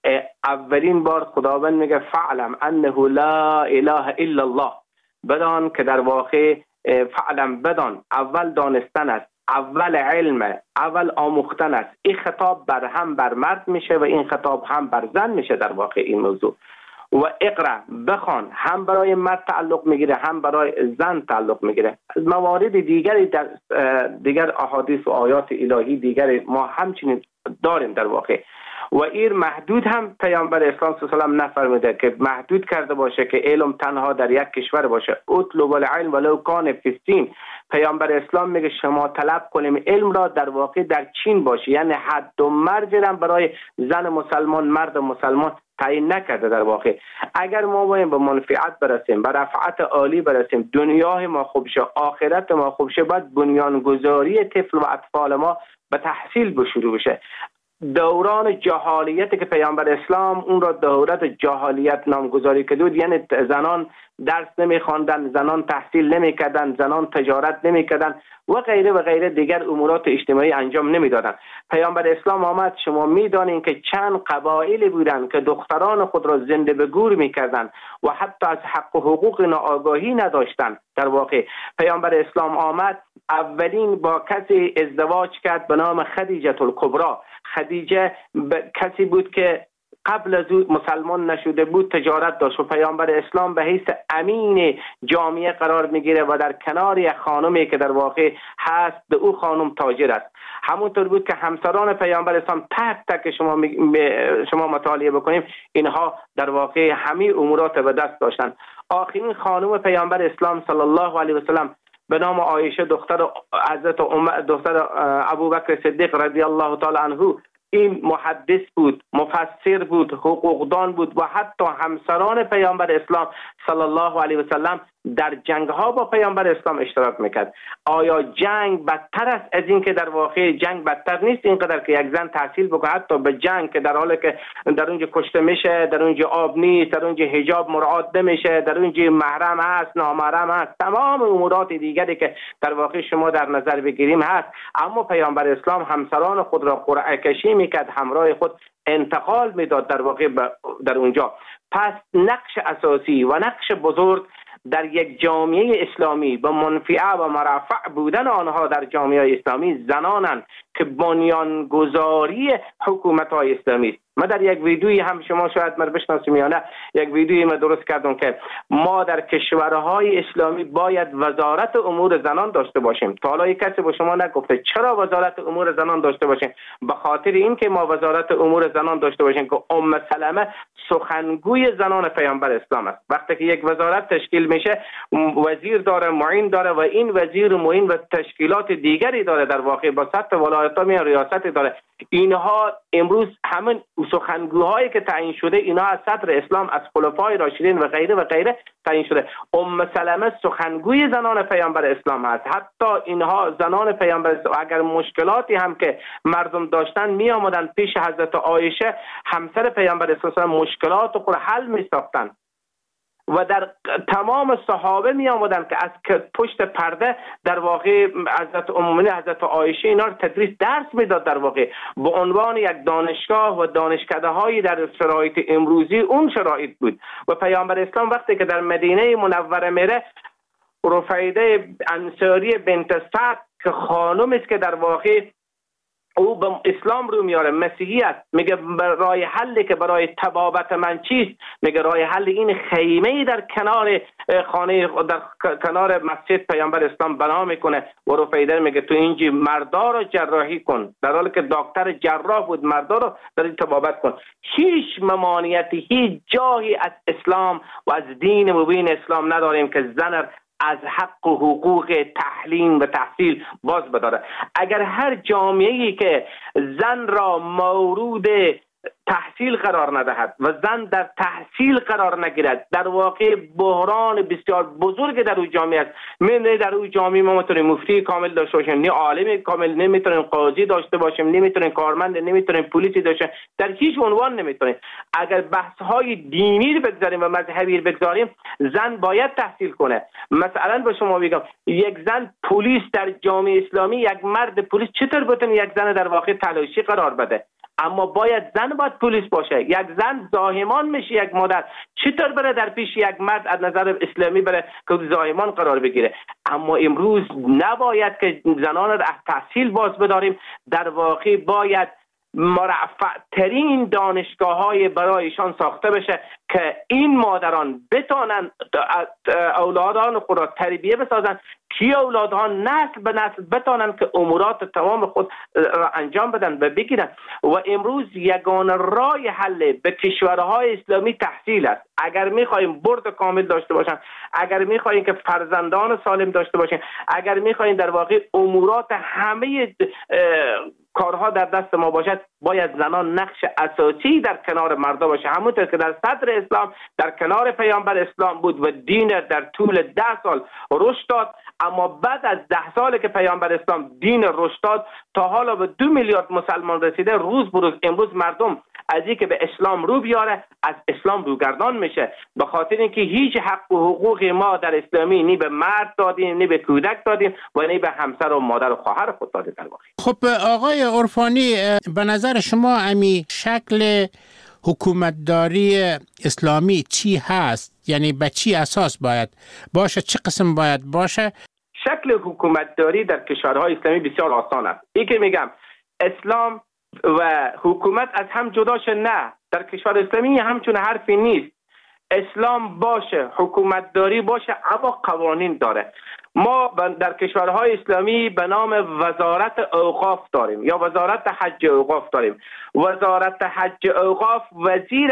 اولین بار خداوند میگه فعلم انه لا اله الا الله، بدان که در واقع فعلم، بدان، اول دانستن است، اول علم، اول آموختن است. این خطاب بر مرد میشه و این خطاب هم بر زن میشه. در واقع این موضوع و اقرا، بخوان، هم برای مرد تعلق میگیره هم برای زن تعلق میگیره. موارد دیگری در دیگر احادیث و آیات الهی دیگری ما همچنین داریم در واقع. و این محدود هم پیامبر اسلام صلی الله علیه و نفرموده که محدود کرده باشه که علم تنها در یک کشور باشه. اطلب العلم ولو کان فی الصین. پیامبر اسلام میگه شما طلب کنیم علم را در واقع در چین باشه، یعنی حد و مرز هم برای زن مسلمان، مرد مسلمان تعیین نکرده. در واقع اگر ما باید به منفعت برسیم، به رفعت عالی برسیم، دنیای ما خوب شه، آخرت ما خوب شه، باید بنیانگذاری طفل و اطفال ما به تحصیل شروع بشه. دوران جهالیتی که پیامبر اسلام اون را دورت جهالیت نامگذاری کرد، یعنی زنان درس نمی‌خواندن، زنان تحصیل نمی‌کردن، زنان تجارت نمی‌کردن و غیره و غیره دیگر امورات اجتماعی انجام نمی‌دادن. پیامبر اسلام آمد، شما می‌دانین که چند قبایلی بودند که دختران خود را زنده به گور می‌کردند و حتی از حق و حقوق آگاهی نداشتند. در واقع پیامبر اسلام آمد، اولین با کسی ازدواج کرد به نام خدیجه الکبری. خدیجه کسی بود که قبل از او مسلمان نشده بود، تجارت داشت و پیامبر اسلام به حیث امین جامعه قرار میگیره و در کنار یک خانمی که در واقع هست، به او خانم تاجر است. همونطور بود که همسران پیامبر اسلام تک تک شما مطالعه بکنیم، اینها در واقع همه امورات به دست داشتن. آخرین خانم پیامبر اسلام صلی الله علیه و سلم به نام عایشه دختر حضرت دختر ابوبکر صدیق رضی الله تعالی عنه، این محدث بود، مفسر بود، حقوقدان بود و حتی همسران پیامبر اسلام صلی الله علیه و سلم در جنگ ها با پیامبر اسلام اشتراک میکرد. آیا جنگ بدتر است از این که در واقع جنگ بدتر نیست اینقدر که یک زن تحصیل بکنه حتی به جنگ که در حالی که در اونجا کشته میشه، در اونجا آب نیست، در اونجا حجاب مراعات نمیشه، در اونجا محرم هست، نامحرم هست، تمام امورات دیگری که در واقع شما در نظر بگیریم هست، اما پیامبر اسلام همسران خود را قرعه کشی میکرد، همراه خود انتقال میداد در واقع در اونجا. پس نقش اساسی و نقش بزرگ در یک جامعه اسلامی به منفعه و مرفع بودن آنها در جامعه اسلامی زنانند که بنیانگذاری حکومت‌های اسلامی است. من در یک ویدیویی هم شما شاید من بشناسیم یا نه، یک ویدیویی من درست کردم که ما در کشورهای اسلامی باید وزارت امور زنان داشته باشیم. تا حالا کسی با شما نگفته چرا وزارت امور زنان داشته باشیم؟ به خاطر اینکه ما وزارت امور زنان داشته باشیم که ام سلمه سخنگوی زنان پیامبر اسلام است. وقتی که یک وزارت تشکیل میشه، وزیر داره، معین داره و این وزیر معین و تشکیلات دیگری داره، در واقع با سطح ولایت‌ها می ریاست داره. اینها امروز همین سخنگوهایی که تعیین شده، اینها از صدر اسلام، از خلفای راشدین و غیره و غیره تعیین شده. ام سلمه سخنگوی زنان پیامبر اسلام هست. حتی اینها زنان پیامبر اسلام اگر مشکلاتی هم که مردم داشتن می آمدن پیش حضرت عایشه همسر پیامبر اسلام، مشکلات خود حل می ساختن و در تمام صحابه می آمدن که از پشت پرده در واقع حضرت ام حضرت عایشه اینا رو تدریس درس میداد، در واقع به عنوان یک دانشگاه و دانشکده هایی در شرایط امروزی اون شرایط بود. و پیامبر اسلام وقتی که در مدینه منوره میره، رفیده انصاری بنت سعد که خانم است که در واقع او به اسلام رو میاره، مسیحی است، میگه راه حلی که برای تبابت من چیست؟ میگه راه حل این خیمه در کنار خانه، در کنار مسجد پیامبر اسلام بنا میکنه و رفیده میگه تو اینجا مردا رو جراحی کن، در حالی که دکتر جراح بود، مردا رو در این تبابت کن. هیچ ممانعتی، هیچ جایی از اسلام و از دین مبین اسلام نداریم که زن از حق و حقوق تعلیم و تحصیل باز بداره. اگر هر جامعه‌ای که زن را مورود تحصیل قرار ندهد و زن در تحصیل قرار نگیرد، در واقع بحران بسیار بزرگ در اون جامعه است. نه در اون جامعه ما میتونیم مفتی کامل داشته باشیم، نه عالم کامل، نمیتونیم قاضی داشته باشیم، نمیتونیم کارمند، نمیتونیم پلیسی داشته، در هیچ عنوان نمیتونیم. اگر بحث های دینی رو بگذاریم و مذهبی رو بگذاریم، زن باید تحصیل کنه. مثلا به شما بگم، یک زن پلیس در جامعه اسلامی، یک مرد پلیس چطور بتونه یک زن در واقع تلاشی قرار بده؟ اما زن باید پلیس باشه. یک زن زاهمان میشه، یک مادر چطور بره در پیش یک مرد از نظر اسلامی بره که زاهمان قرار بگیره؟ اما امروز نباید که زنان را از تحصیل باز بداریم، در واقع باید مرفع ترین دانشگاه های برایشان ساخته بشه که این مادران بتانن اولادان خود را تربیه بسازن، که اولادها نسل به نسل بتانن که امورات تمام خود را انجام بدن و بگیرن. و امروز یگانه راه حل به کشورهای اسلامی تحصیل است. اگر میخوایم برد کامل داشته باشن، اگر میخوایم که فرزندان سالم داشته باشیم، اگر میخوایم در واقع امورات همه کارها در دست ما باشد، باید زنان نقش اساسی در کنار مردا باشه، همونطور که در صدر اسلام در کنار پیامبر اسلام بود و دین در طول 10 سال رشد داد. اما بعد از 10 سال که پیامبر اسلام دین رشد داد تا حالا به 2 میلیارد مسلمان رسیده، روز بروز امروز مردم از اینکه به اسلام رو بیاره از اسلام روگردان میشه، به خاطر اینکه هیچ حق و حقوق ما در اسلامی نی به مرد دادیم، نی به کودک دادیم و نی به همسر و مادر و خواهر خود دادیم. در واقع خب آقای عرفانی، به نظر شما امی شکل حکومتداری اسلامی چی هست؟ یعنی به چی اساس باید باشه؟ چه قسم باید باشه؟ شکل حکومتداری در کشورهای اسلامی بسیار آسان است. این که میگم اسلام و حکومت از هم جداشه، نه، در کشور اسلامی همچون حرفی نیست. اسلام باشه، حکومتداری باشه، اما قوانین داره. ما در کشورهای اسلامی به نام وزارت اوقاف داریم یا وزارت حج اوقاف داریم. وزارت حج اوقاف، وزیر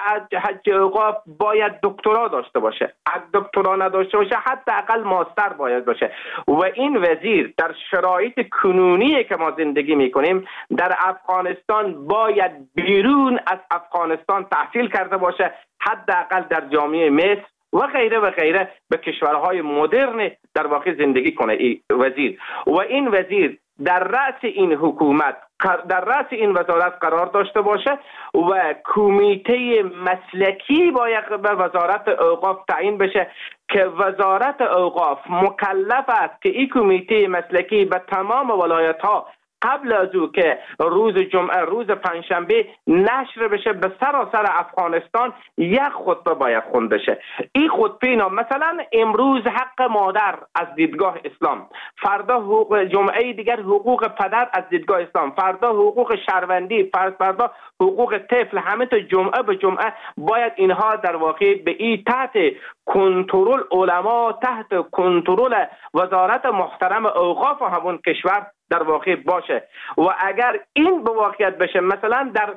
حج اوقاف باید دکترا داشته باشه، اگه دکترا نداشته باشه حداقل ماستر باید باشه. و این وزیر در شرایط کنونی که ما زندگی میکنیم در افغانستان باید بیرون از افغانستان تحصیل کرده باشه، حداقل در جامعه مصر و غیره و غیره به کشورهای مدرن در واقع زندگی کنه این وزیر. و این وزیر در رأس این حکومت، در رأس این وزارت قرار داشته باشه و کمیته مسلکی باید به وزارت اوقاف تعیین بشه که وزارت اوقاف مکلف است که این کمیته مسلکی به تمام ولایت ها قبل از او که روز جمعه، روز پنجشنبه نشر بشه به سراسر افغانستان، یک خطبه باید خونده شه. این خطبه اینا مثلا امروز حق مادر از دیدگاه اسلام، فردا حقوق جمعه دیگر حقوق پدر از دیدگاه اسلام، فردا حقوق شهروندی، فردا حقوق طفل، همه تا جمعه به جمعه باید اینها در واقع به این تحت کنترل علما، تحت کنترل وزارت محترم اوقاف همون کشور در واقع باشه. و اگر این به واقعیت بشه، مثلا در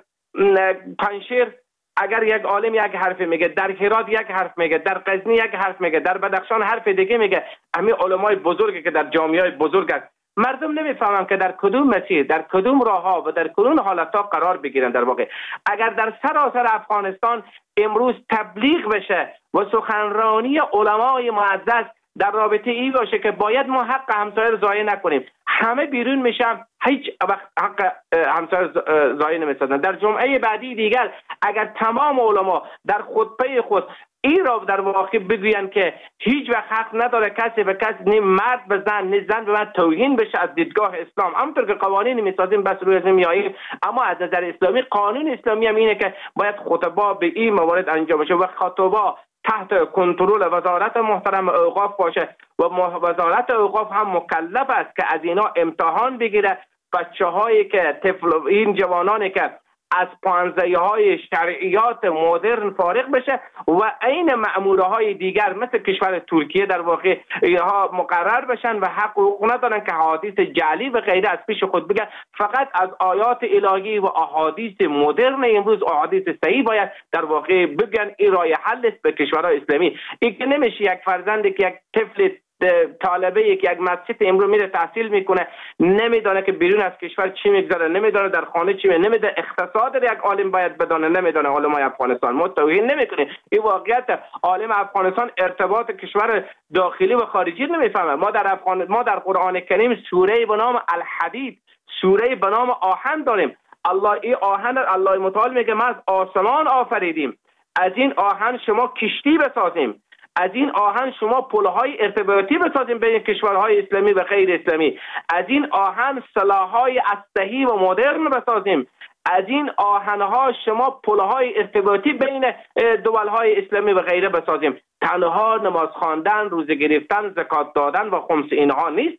پنجشیر اگر یک عالم یک حرف میگه، در هرات یک حرف میگه، در غزنی یک حرف میگه، در بدخشان حرف دیگه میگه، همین علمای بزرگی که در جامعه بزرگ است، مردم نمیفهمن که در کدوم مسیر، در کدوم راه ها و در کدوم حالت ها قرار بگیرن. در واقع اگر در سراسر افغانستان امروز تبلیغ بشه و سخنرانی علمای معزز در رابطه این باشه که باید ما حق همسایه رو ضایع نکنیم، همه بیرون میشن، هیچ وقت حق همسایه ضایع نمیسازن. در جمعه بعدی دیگر اگر تمام علما در خطبه خود این را در واقع بگوین که هیچ وقت حق نداره کسی به کسی، نه مرد به زن نه زن به مرد توهین بشه از دیدگاه اسلام، همونطور که قوانین میسازیم بس روی ازم میاییم، اما از نظر اسلامی قانون اسلامی هم اینه که باید خطبه به این موارد انجام بشه و خطبه تحت کنترل وزارت محترم اوقاف باشه و وزارت اوقاف هم مکلف است که از اینا امتحان بگیره. بچه‌هایی که این جوانانی که از پانزه‌های شرعیات مدرن فارغ بشه و این مأمورهای دیگر مثل کشور ترکیه در واقع اینها مقرر بشن و حق و حقوق ندارن که حدیث جعلی و غیره از پیش خود بگن، فقط از آیات الهی و احادیث مدرن امروز، احادیث صحیح باید در واقع بگن. این راه حل است به کشورهای اسلامی. این که نمیشه یک فرزندی که یک طفل طالبه یک مسجد امروز میره تحصیل میکنه، نمیدونه که بیرون از کشور چی میگذره، نمیدونه در خانه چی نمیدونه، اقتصاد یک عالم باید بدونه، نمیدونه علمای افغانستان. ما توهین نمیکنیم، این واقعیت. عالم افغانستان ارتباط کشور داخلی و خارجی نمیفهمه. ما در قرآن کریم سوره به نام الحدید، سوره به نام آهن داریم. این آهن الله متعال میگه ما از آسمان آفریدیم، از این آهن شما کشتی بسازیم، از این آهن شما پل‌های ارتباطی بسازیم بین کشورهای اسلامی و غیر اسلامی، از این آهن سلاح‌های اسلحه‌ای و مدرن بسازیم، از این آهن‌ها شما پل‌های ارتباطی بین دول‌های اسلامی و غیره بسازیم. تنها نماز خواندن، روزه گرفتن، زکات دادن و خمس اینها نیست.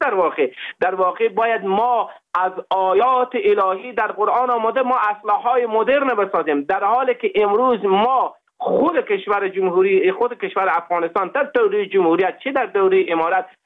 در واقع باید ما از آیات الهی در قرآن آمده ما اسلحه‌های مدرن بسازیم، در حالی که امروز ما خود کشور افغانستان در دوره جمهوریت چه در دوره امارات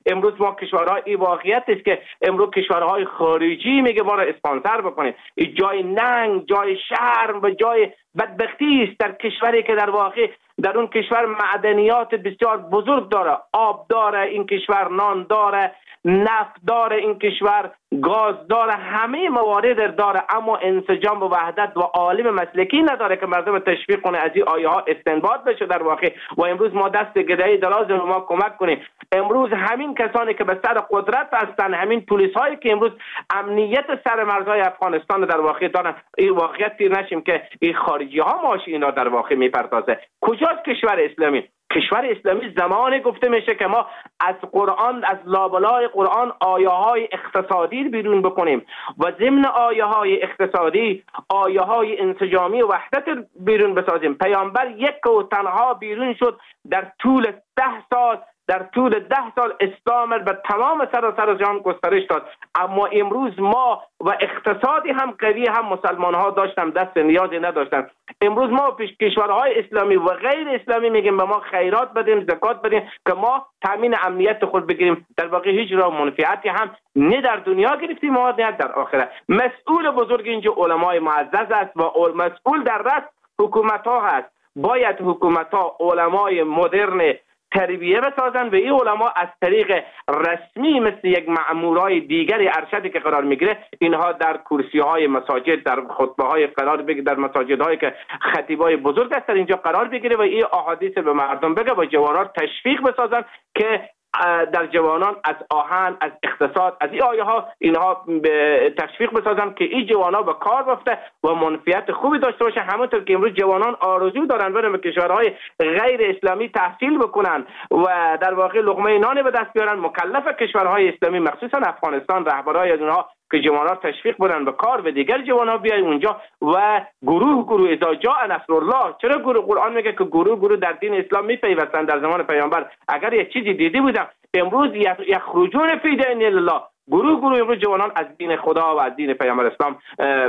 امروز ما کشورهای این واقعیت است که امروز کشورهای خارجی میگه ما را اسپانسر بکنید. این جای ننگ، جای شرم و جای بدبختی است در کشوری که در واقع در اون کشور معدنیات بسیار بزرگ داره، آب داره این کشور، نان داره، نفت داره این کشور، گاز داره، همه موارد داره، اما انسجام و وحدت و عالم مسلکی نداره که مردم تشویق کنه از این آیه ها استنباط بشه در واقع. و امروز ما دست گدایی دراز رو ما کمک کنیم. امروز همین کسانی که به سر قدرت هستن، همین پلیس هایی که امروز امنیت سر مرزهای افغانستان در واقع دارن، این واقعیت تیر نشیم که این خارجی ها ماشی اینا در واقع میپردازه. کجاست کشور اسلامی؟ کشور اسلامی زمانی گفته میشه که ما از قرآن، از لابلای قرآن آیه های اقتصادی بیرون بکنیم و ضمن آیه های اقتصادی آیه های انسجامی و وحدت بیرون بسازیم. پیامبر یک و تنها بیرون شد در طول 10 سال، در طول 10 سال اسلام به تمام سراسر جهان گسترش داد. اما امروز ما و اقتصادی هم قوی هم مسلمان ها داشتن، دست نیازی نداشتن. امروز ما پیش کشورهای اسلامی و غیر اسلامی میگیم به ما خیرات بدیم، زکات بدیم که ما تامین امنیت خود بگیریم. در واقع هیچ راه منفعتی هم نه در دنیا گرفتیم و نه در آخرت. مسئول بزرگ اینجا علمای معزز است و مسئول در رأس حکومت ها هست. باید حکومت ها علمای مدرن تربیه بسازن و این علما از طریق رسمی مثل یک مأمورای دیگری ارشدی که قرار میگیره، اینها در کرسی های مساجد، در خطبه های قرار بگیره، در مساجد هایی که خطیبای بزرگ هستن اینجا قرار بگیره و این احادیث به مردم بگه و جوانان تشویق بسازن که در جوانان از آهن، از اقتصاد، از این آیه ها اینها به تشویق بسازن که این جوانان به کار بفته و منفعت خوبی داشته باشه. همونطور که امروز جوانان آرزو دارن برن به کشورهای غیر اسلامی تحصیل بکنن و در واقع لقمه نان به دست بیارن، مکلف کشورهای اسلامی مخصوصا افغانستان رهبرای از اونها که جوانان تشویق بدن به کار و دیگر جوانان بیاین اونجا و گروه اذا جاء نصر الله. چرا گروه؟ قرآن میگه که گروه در دین اسلام میپیوستن. در زمان پیامبر اگر یک چیزی دیدی بودم، امروز یخرجون فی دین الله، گروه امروز جوانان از دین خدا و از دین پیامبر اسلام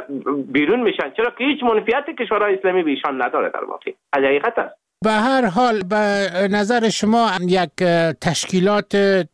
بیرون میشن. چرا که هیچ منفعت کشورهای اسلامی به ایشان نداره. در واقع از حقیقت است. به هر حال به نظر شما یک تشکیلات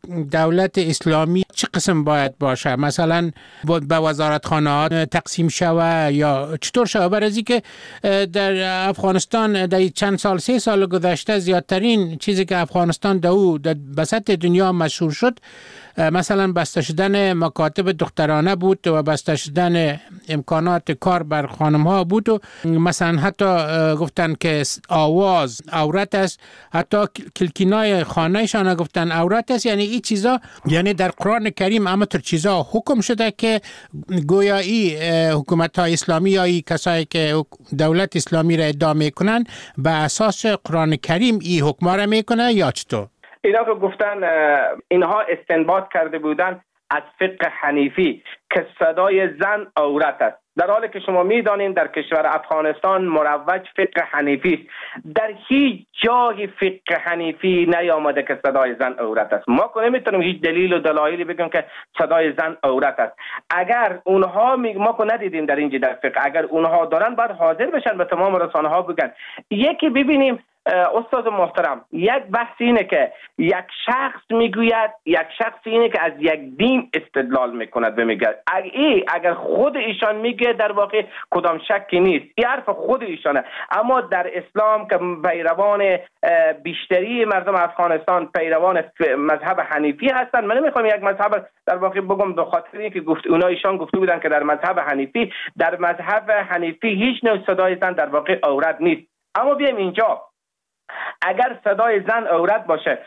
دولت اسلامی چه قسم باید باشه؟ مثلا به وزارتخانه‌ها تقسیم شوه یا چطور شوه؟ برای که در افغانستان در چند سال 3 سال گذشته زیادترین چیزی که افغانستان در بسط دنیا مشهور شد مثلا بسته شدن مکاتب دخترانه بود و بسته شدن امکانات کار بر خانم ها بود و مثلا حتی گفتن که آواز عورت است، حتی کلکینای خانهشان گفتن عورت است. یعنی این چیزا، یعنی در قرآن کریم همینطور چیزا حکم شده که گویایی حکومت های اسلامی یا کسایی که دولت اسلامی را ادعا میکنن به اساس قرآن کریم این حکم را میکنه یا چطور؟ اینا که گفتن اینها استنباط کرده بودن از فقه حنیفی که صدای زن عورت است، در حالی که شما میدانین در کشور افغانستان مروج فقه حنیفی است. در هیچ جای فقه حنیفی نیامده که صدای زن عورت است. ما که نمیتونیم هیچ دلیل و دلایلی بگیم که صدای زن عورت است. اگر اونها ما که ندیدیم در اینجا در فقه، اگر اونها دارن باید حاضر بشن به تمام رسانه ها بگن. یکی ببینیم استاد محترم، یک بحث اینه که یک شخص میگوید، یک شخص اینه که از یک دین استدلال میکند و میگه اگر خود ایشان میگه در واقع کدام شکی نیست، این حرف خود ایشانه. اما در اسلام که پیروان بیشتری مردم افغانستان پیروان مذهب حنیفی هستن، من نمیخوام یک مذهب در واقع بگم به خاطر اینکه ایشان گفته بودن که در مذهب حنیفی هیچ نوع صدای زن در واقع عورت نیست. اما بیایم اینجا، اگر صدای زن عورت باشه،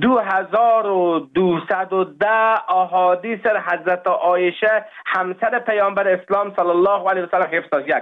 2210 احادیث حضرت عایشه همسر پیامبر اسلام صلی الله علیه و سلم حفظ است.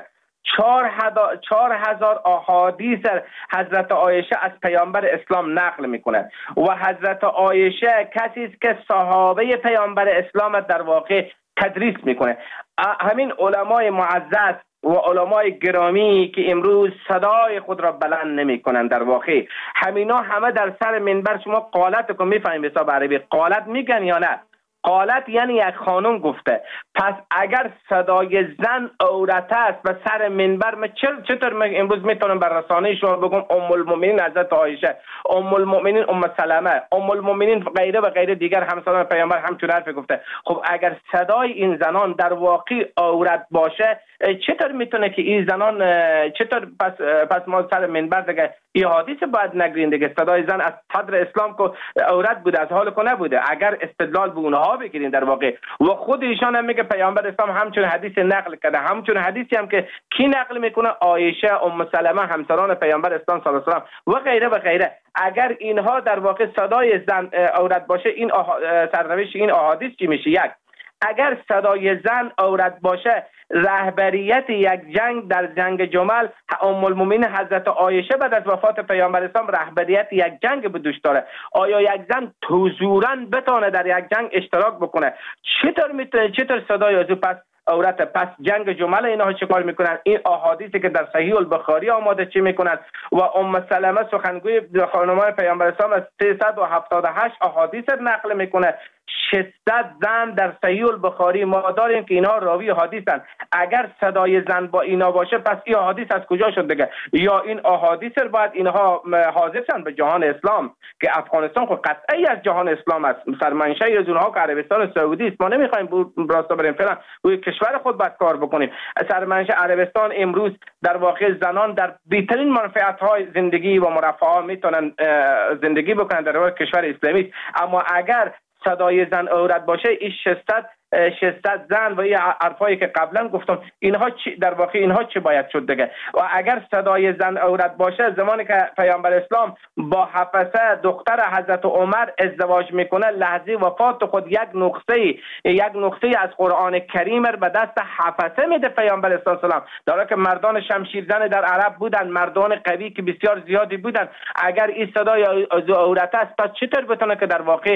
4000 احادیث حضرت عایشه از پیامبر اسلام نقل میکنه و حضرت عایشه کسی است که صحابه پیامبر اسلام در واقع تدریس میکنه. همین علمای معزز و علمای گرامی که امروز صدای خود را بلند نمی کنند، در واقع همینا همه در سر منبر، شما قالت کو میفهمید حساب عربی قالت میگن یا نه؟ قالت یعنی یک خانم گفته. پس اگر صدای زن عورت است و سر منبر، من چطور امروز میتونم بر رسانه شما بگم ام المؤمنین حضرت عایشه، ام المؤمنین ام سلمه، ام المؤمنین غیره و غیره دیگر همسران پیامبر همچون حرف گفته. خب اگر صدای این زنان در واقع عورت باشه، چطور میتونه که این زنان چطور پس ما سر منبر دیگه این حدیث باید نگرین دیگه؟ صدای زن از صدر اسلام که عورت بوده، از حال که نبوده. اگر استدلال به اونها بگیرین در واقع، و خود ایشان هم میگه پیامبر اسلام همچون حدیث نقل کرده، همچون حدیثی هم که کی نقل میکنه؟ عایشه، ام سلمه، همسران پیامبر اسلام صلی الله علیه و آله و غیره و غیره. اگر اینها در واقع صدای زن عورت باشه، این سرنوشت این احادیث چی میشه؟ یک، اگر صدای زن عورت باشه، رهبریت یک جنگ در جنگ جمل ام المؤمنین حضرت عایشه بعد از وفات پیامبر اسلام رهبریت یک جنگ به دوش داره. آیا یک زن حضوراً بتونه در یک جنگ اشتراک بکنه؟ چطور صدای از پس عورت؟ پس جنگ جمل اینها چه کار میکنن؟ این احادیثی که در صحیح البخاری آماده چی میکنن؟ و ام سلمه سخنگوی خانمان پیامبر اسلام از 378 احادیث نقل میکنه. 600 زن در صحیح البخاری ما داریم که اینها راوی حدیثن. اگر صدای زن با اینا باشه، پس این حدیث از کجا شد دیگه؟ یا این احادیث باید اینها حاضر شن به جهان اسلام که افغانستان خود قطعی از جهان اسلام است، سرمنشأ از اونها که عربستان سعودی است. ما نمیخوایم راستا بریم فعلا روی کشور خود باید کار بکنیم. سرمنشأ عربستان امروز در واقع زنان در بهترین منفعت‌های زندگی و مرفه میتونن زندگی بکنن در کشور اسلامی. اما اگر صدای زن عورت باشه، این 600 زن و این حرفایی که قبلا گفتم، اینها در واقع اینها چه باید شد دیگه؟ و اگر صدای زن عورت باشه، زمانی که پیامبر اسلام با حفصه دختر حضرت عمر ازدواج میکنه، لحظه وفات خود یک نقطه از قرآن کریم به دست حفصه میده پیامبر اسلام، در حالی که مردان شمشیرزن در عرب بودن، مردان قوی که بسیار زیادی بودن. اگر این صدای عورت است، پس چطور بتونه که در واقع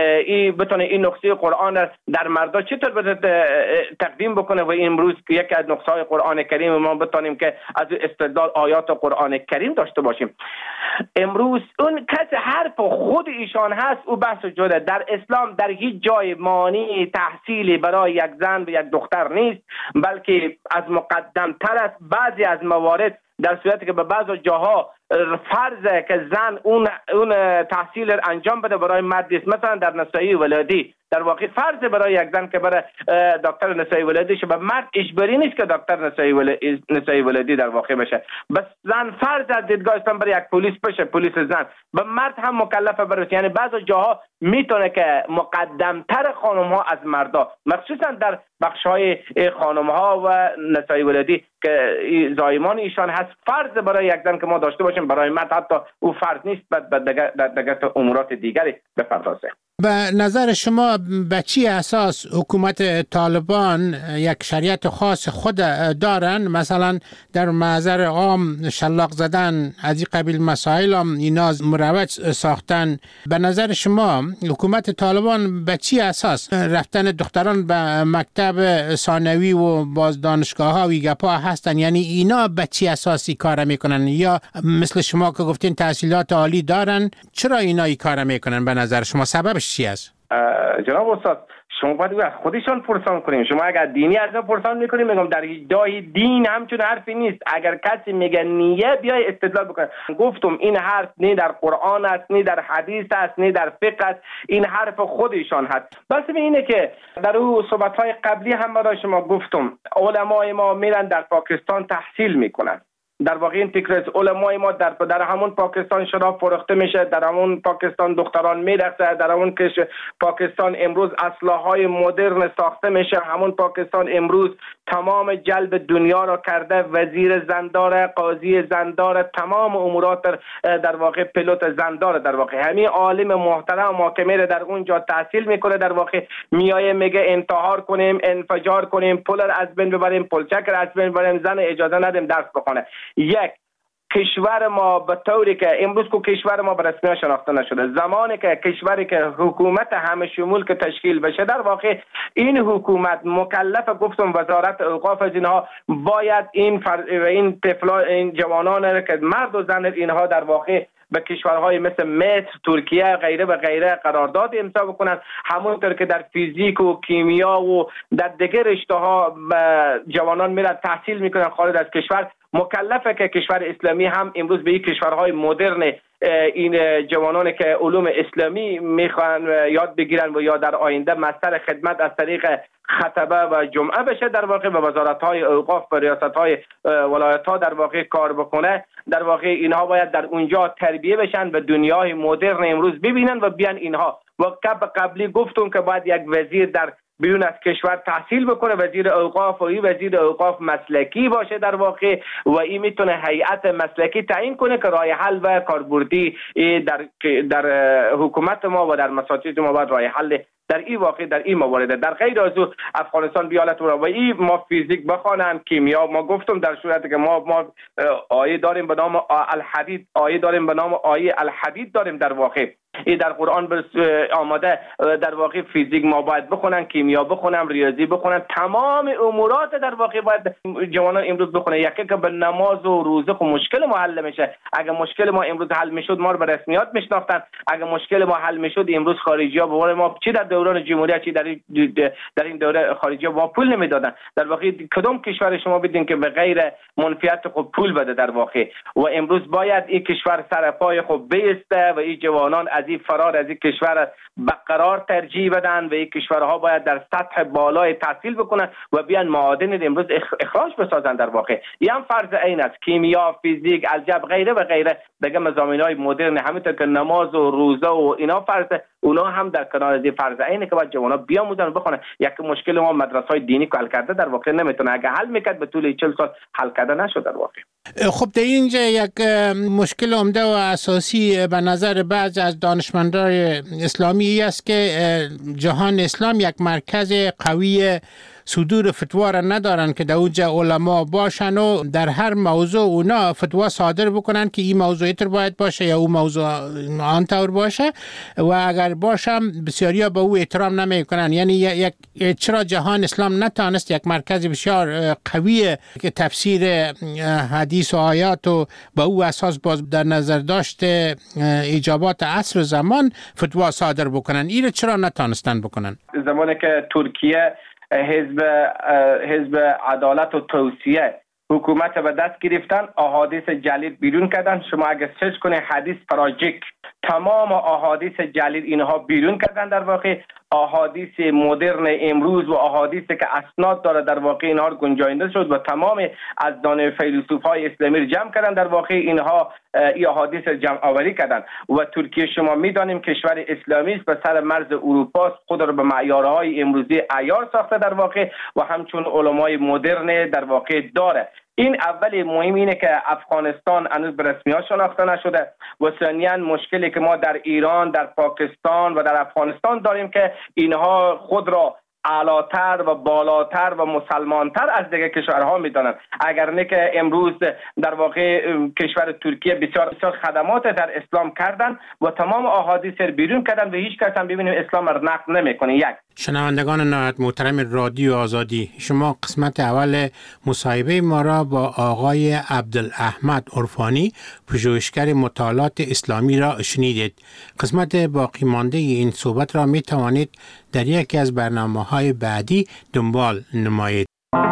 بتونه این نقطه قرآن در مردان چطور تقدیم بکنه؟ و امروز یکی از نقطه‌های قرآن کریم ما بتونیم که از استدلال آیات قرآن کریم داشته باشیم. امروز اون کسی حرف خود ایشان هست، او بحث جدا. در اسلام در هیچ جای مانع تحصیلی برای یک زن و یک دختر نیست، بلکه از مقدم تر است. بعضی از موارد در صورتی که به بعض جاها فرضه که زن اون تحصیل انجام بده برای مرد است. مثلا در نسایی ولادی در واقع فرض برای یک زن که برای دکتر نسایی ولادی شه، به مرد اجباری نیست که دکتر نسایی ولادی در واقع بشه. بس زن فرض از دیدگاه اسلام برای یک پلیس بشه، پلیس زن. به مرد هم مکلفه برسه. یعنی بعض جاها میتونه که مقدمتر خانم ها از مردا، مخصوصا در بخش های خانم ها و نسایی ولادی که زایمان ایشان هست، فرض برای یک زن که ما داشته باشیم، برای مرد حتی او فرض نیست، در امورات دیگری بپردازه. به نظر شما به چی اساس حکومت طالبان یک شریعت خاص خود دارن؟ مثلا در محضر عام شلاق زدن از این قبیل مسائل هم اینا مروج ساختن. به نظر شما حکومت طالبان به چی اساس رفتن دختران به مکتب ثانوی و باز دانشگاه ها و گپا هستن؟ یعنی اینا به چی اساسی کار میکنن؟ یا مثل شما که گفتین تحصیلات عالی دارن، چرا اینا این کار میکنن؟ به نظر شما سببش چی است؟ جناب استاد، شما باید از خودشان پرسان کنیم. شما اگر دینی از ما پرسان میکنیم، میگم در ادعای دین همچون حرفی نیست. اگر کسی میگه نیه، بیای استدلال بکنه. گفتم این حرف نه در قرآن است، نه در حدیث است، نه در فقه است. این حرف خودشان هست. بس اینه که در اون صحبت‌های قبلی هم برای شما گفتم، علمای ما میرن در پاکستان تحصیل میکنن. در واقع این فکر از علمای ما در همون پاکستان شراب فروخته میشه، در همون پاکستان دختران میرقصه، در همون پاکستان امروز اسلحه‌های مدرن ساخته میشه، همون پاکستان امروز تمام جلب دنیا را کرده، وزیر زندار، قاضی زندار، تمام امورات در واقع پیلوت زندار. در واقع همین عالم محترم ما که میره در اونجا تحصیل میکنه، در واقع میایه میگه انتحار کنیم، انفجار کنیم، پول از بین ببریم، پلچک از بین ببریم، زن اجازه ندیم درس بخونه. یک کشور ما به طوری که امروز که کشور ما به رسمیت شناخته نشده، زمانی که کشوری که حکومت همه شمول که تشکیل بشه، در واقع این حکومت مکلف، گفتم وزارت اوقاف از اینها، باید این جوانان که مرد و زن اینها در واقع به کشورهای مثل مصر، ترکیه، غیره و غیره قرارداد امضا بکنن، همونطور که در فیزیک و کیمیا و در دیگر رشته‌ها جوانان میرن تحصیل میکنن خارج از کشور. مکلفه که کشور اسلامی هم امروز به این کشورهای مدرن این جوانانی که علوم اسلامی میخوان یاد بگیرن و یا در آینده مستر خدمت از طریق خطبه و جمعه بشه، در واقع به وزارت‌های اوقاف و ریاست‌های ولایت‌ها در واقع کار بکنه. در واقع اینها باید در اونجا تربیه بشن و دنیای مدرن امروز ببینن و بیان اینها. و قبلی گفتم که باید یک وزیر در بیرون از کشور تحصیل بکنه، وزیر اوقاف، و این وزیر اوقاف مسلکی باشه در واقع، و این میتونه هیئت مسلکی تعیین کنه که راه حل و کاربردی در حکومت ما و در مساجد ما باید راه حل در این واقع در این موارد. در غیر از او افغانستان بیالت و این ما فیزیک بخوانم، کیمیا، ما گفتم در صورتی که ما آیه داریم به نام الحدید، آیه داریم به نام آیه الحدید داریم در واقع، این در قرآن آماده. در واقع فیزیک ما باید بخونن، کیمیا بخونن، ریاضی بخونن، تمام امورات در واقع باید جوانان امروز بخونن. یکی که به نماز و روزه خو مشکل ما حل میشه. اگه مشکل ما امروز حل میشد ما رو به رسمیات میشناختن. اگه مشکل ما حل میشد امروز خارجی‌ها به قول ما چی در دوران جمهوریت چی در این دوره خارجی‌ها ما پول نمیدادن. در واقع کدام کشور شما بدین که به غیر منفیت خود پول بده در واقع. و امروز باید این کشور سر پای خود بیسته و این جوانان از این فرار از این کشور برقرار ترجیح بدن و این کشورها باید در سطح بالای تحصیل بکنن و بیان معادن امروز اخراج بسازن در واقع. این هم فرض عین است. کیمیا، فیزیک، الجبر، غیره و غیره دیگه مضامین‌های مدرن، همونطور که نماز و روزه و اینا فرض، اونا هم در کنار از فرض عینه که باید جوانا بیاموزن و بخونن. یک مشکل ما مدرسه‌های دینی که حل کرده در واقع نمیتونه، اگه حل میکرد به طول 40 سال حل کرده نشد در واقع. خب در اینجا یک مشکل عمده و اساسی به نظر بعض از دانشمندان اسلامی است که جهان اسلام یک مرکز قوی صدور فتوا را ندارن که در اونجا علما باشن و در هر موضوع اونا فتوا صادر بکنن که این موضوع اینطور باید باشه یا اون موضوع آنطور باشه، و اگر باشم بسیاریا به او احترام نمیکنن. یعنی چرا جهان اسلام نتانست یک مرکز بسیار قوی که تفسیر حدیث و آیات و به او اساس باز در نظر داشته ایجابات عصر و زمان فتوا صادر بکنن؟ این چرا نتانستن بکنن؟ زمانی که ترکیه حزب عدالت و توسعه حکومت به دست گرفتن، احادیث جلیل بیرون کردن. شما اگه سرچ کنید حدیث تراژیک، تمام احادیث جلیل اینها بیرون کردن در واقع. احادیث مدرن امروز و احادیثی که اسناد داره در واقع اینها رو گنجانده شد و تمام از دانه فیلسوفای اسلامی رو جمع کردن در واقع. اینها این احادیث جمع آوری کردن و ترکیه شما میدانیم کشور اسلامی است، به سر مرز اروپا، خود را به معیارهای امروزی عیار ساخته در واقع و همچون علمای مدرن در واقع داره. این اول مهم اینه که افغانستان هنوز به رسمیت شناخته نشده و ثانیاً مشکلی که ما در ایران، در پاکستان و در افغانستان داریم که اینها خود را اعلاتر و بالاتر و مسلمانتر از دیگر کشورها میدانند. اگر نه که امروز در واقع کشور ترکیه بسیار خدمات در اسلام کردن و تمام احادیث رو بیرون کردن و هیچ کس هم ببینیم اسلام را نقد نمیکنه. یک شنوندگان نهایت محترم رادیو آزادی، شما قسمت اول مصاحبه ما را با آقای عبدالاحمد عرفانی، پژوهشگر مطالعات اسلامی را شنیدید. قسمت باقی مانده این صحبت را می توانید در یکی از برنامه‌های بعدی دنبال نمایید.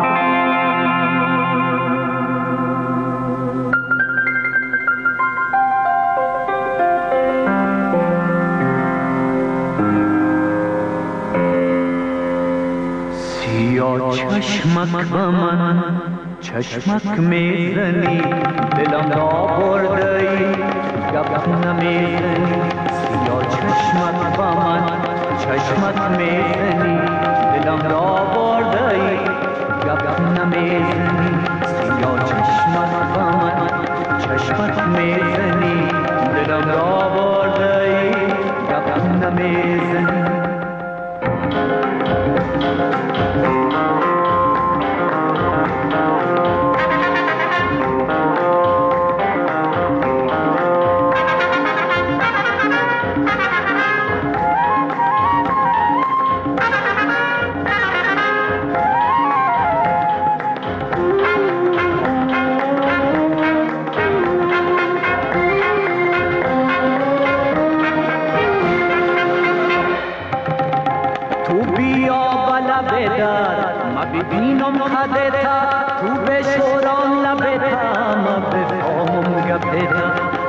چشمک به من چشمک میزنی، دلم را بردی گپ نمیزنی. سیاه چشمک به من چشمک میزنی، دلم را بردی گپ نمیزنی. سیاه چشمک به من چشمک میزنی، دلم را بردی گپ نمیزنی.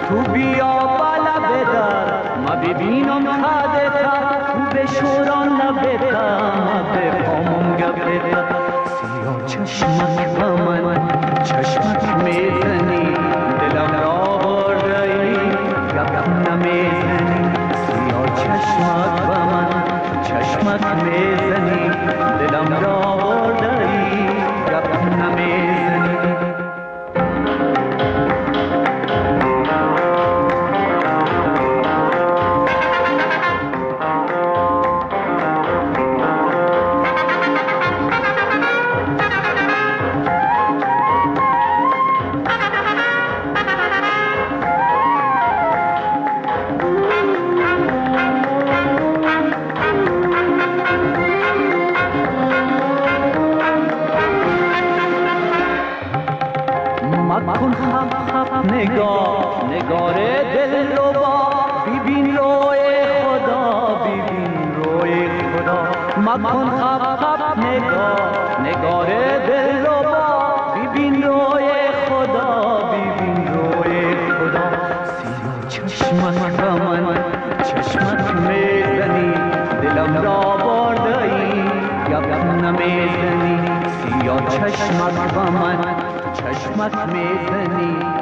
تو بیا بالا بدر ما ببینم خادتا تو بشوران لبتا ما بفهمم گبتا سیاه چشمت با من چشمت میزنی دلم را بردهی گپ نمیزنی سیاه چشمت با من چشمت میزنی دلم را بردهی گپ نمیزنی مکن خب نگار دل رو با ببین روی خدا ببین روی خدا مکن خب نگار دل رو با ببین روی خدا ببین روی خدا سیاه چشمت با من چشمت میزنی دلم را بردهی گپ نمیزنی سیاه چشمت با من چشمت میزنی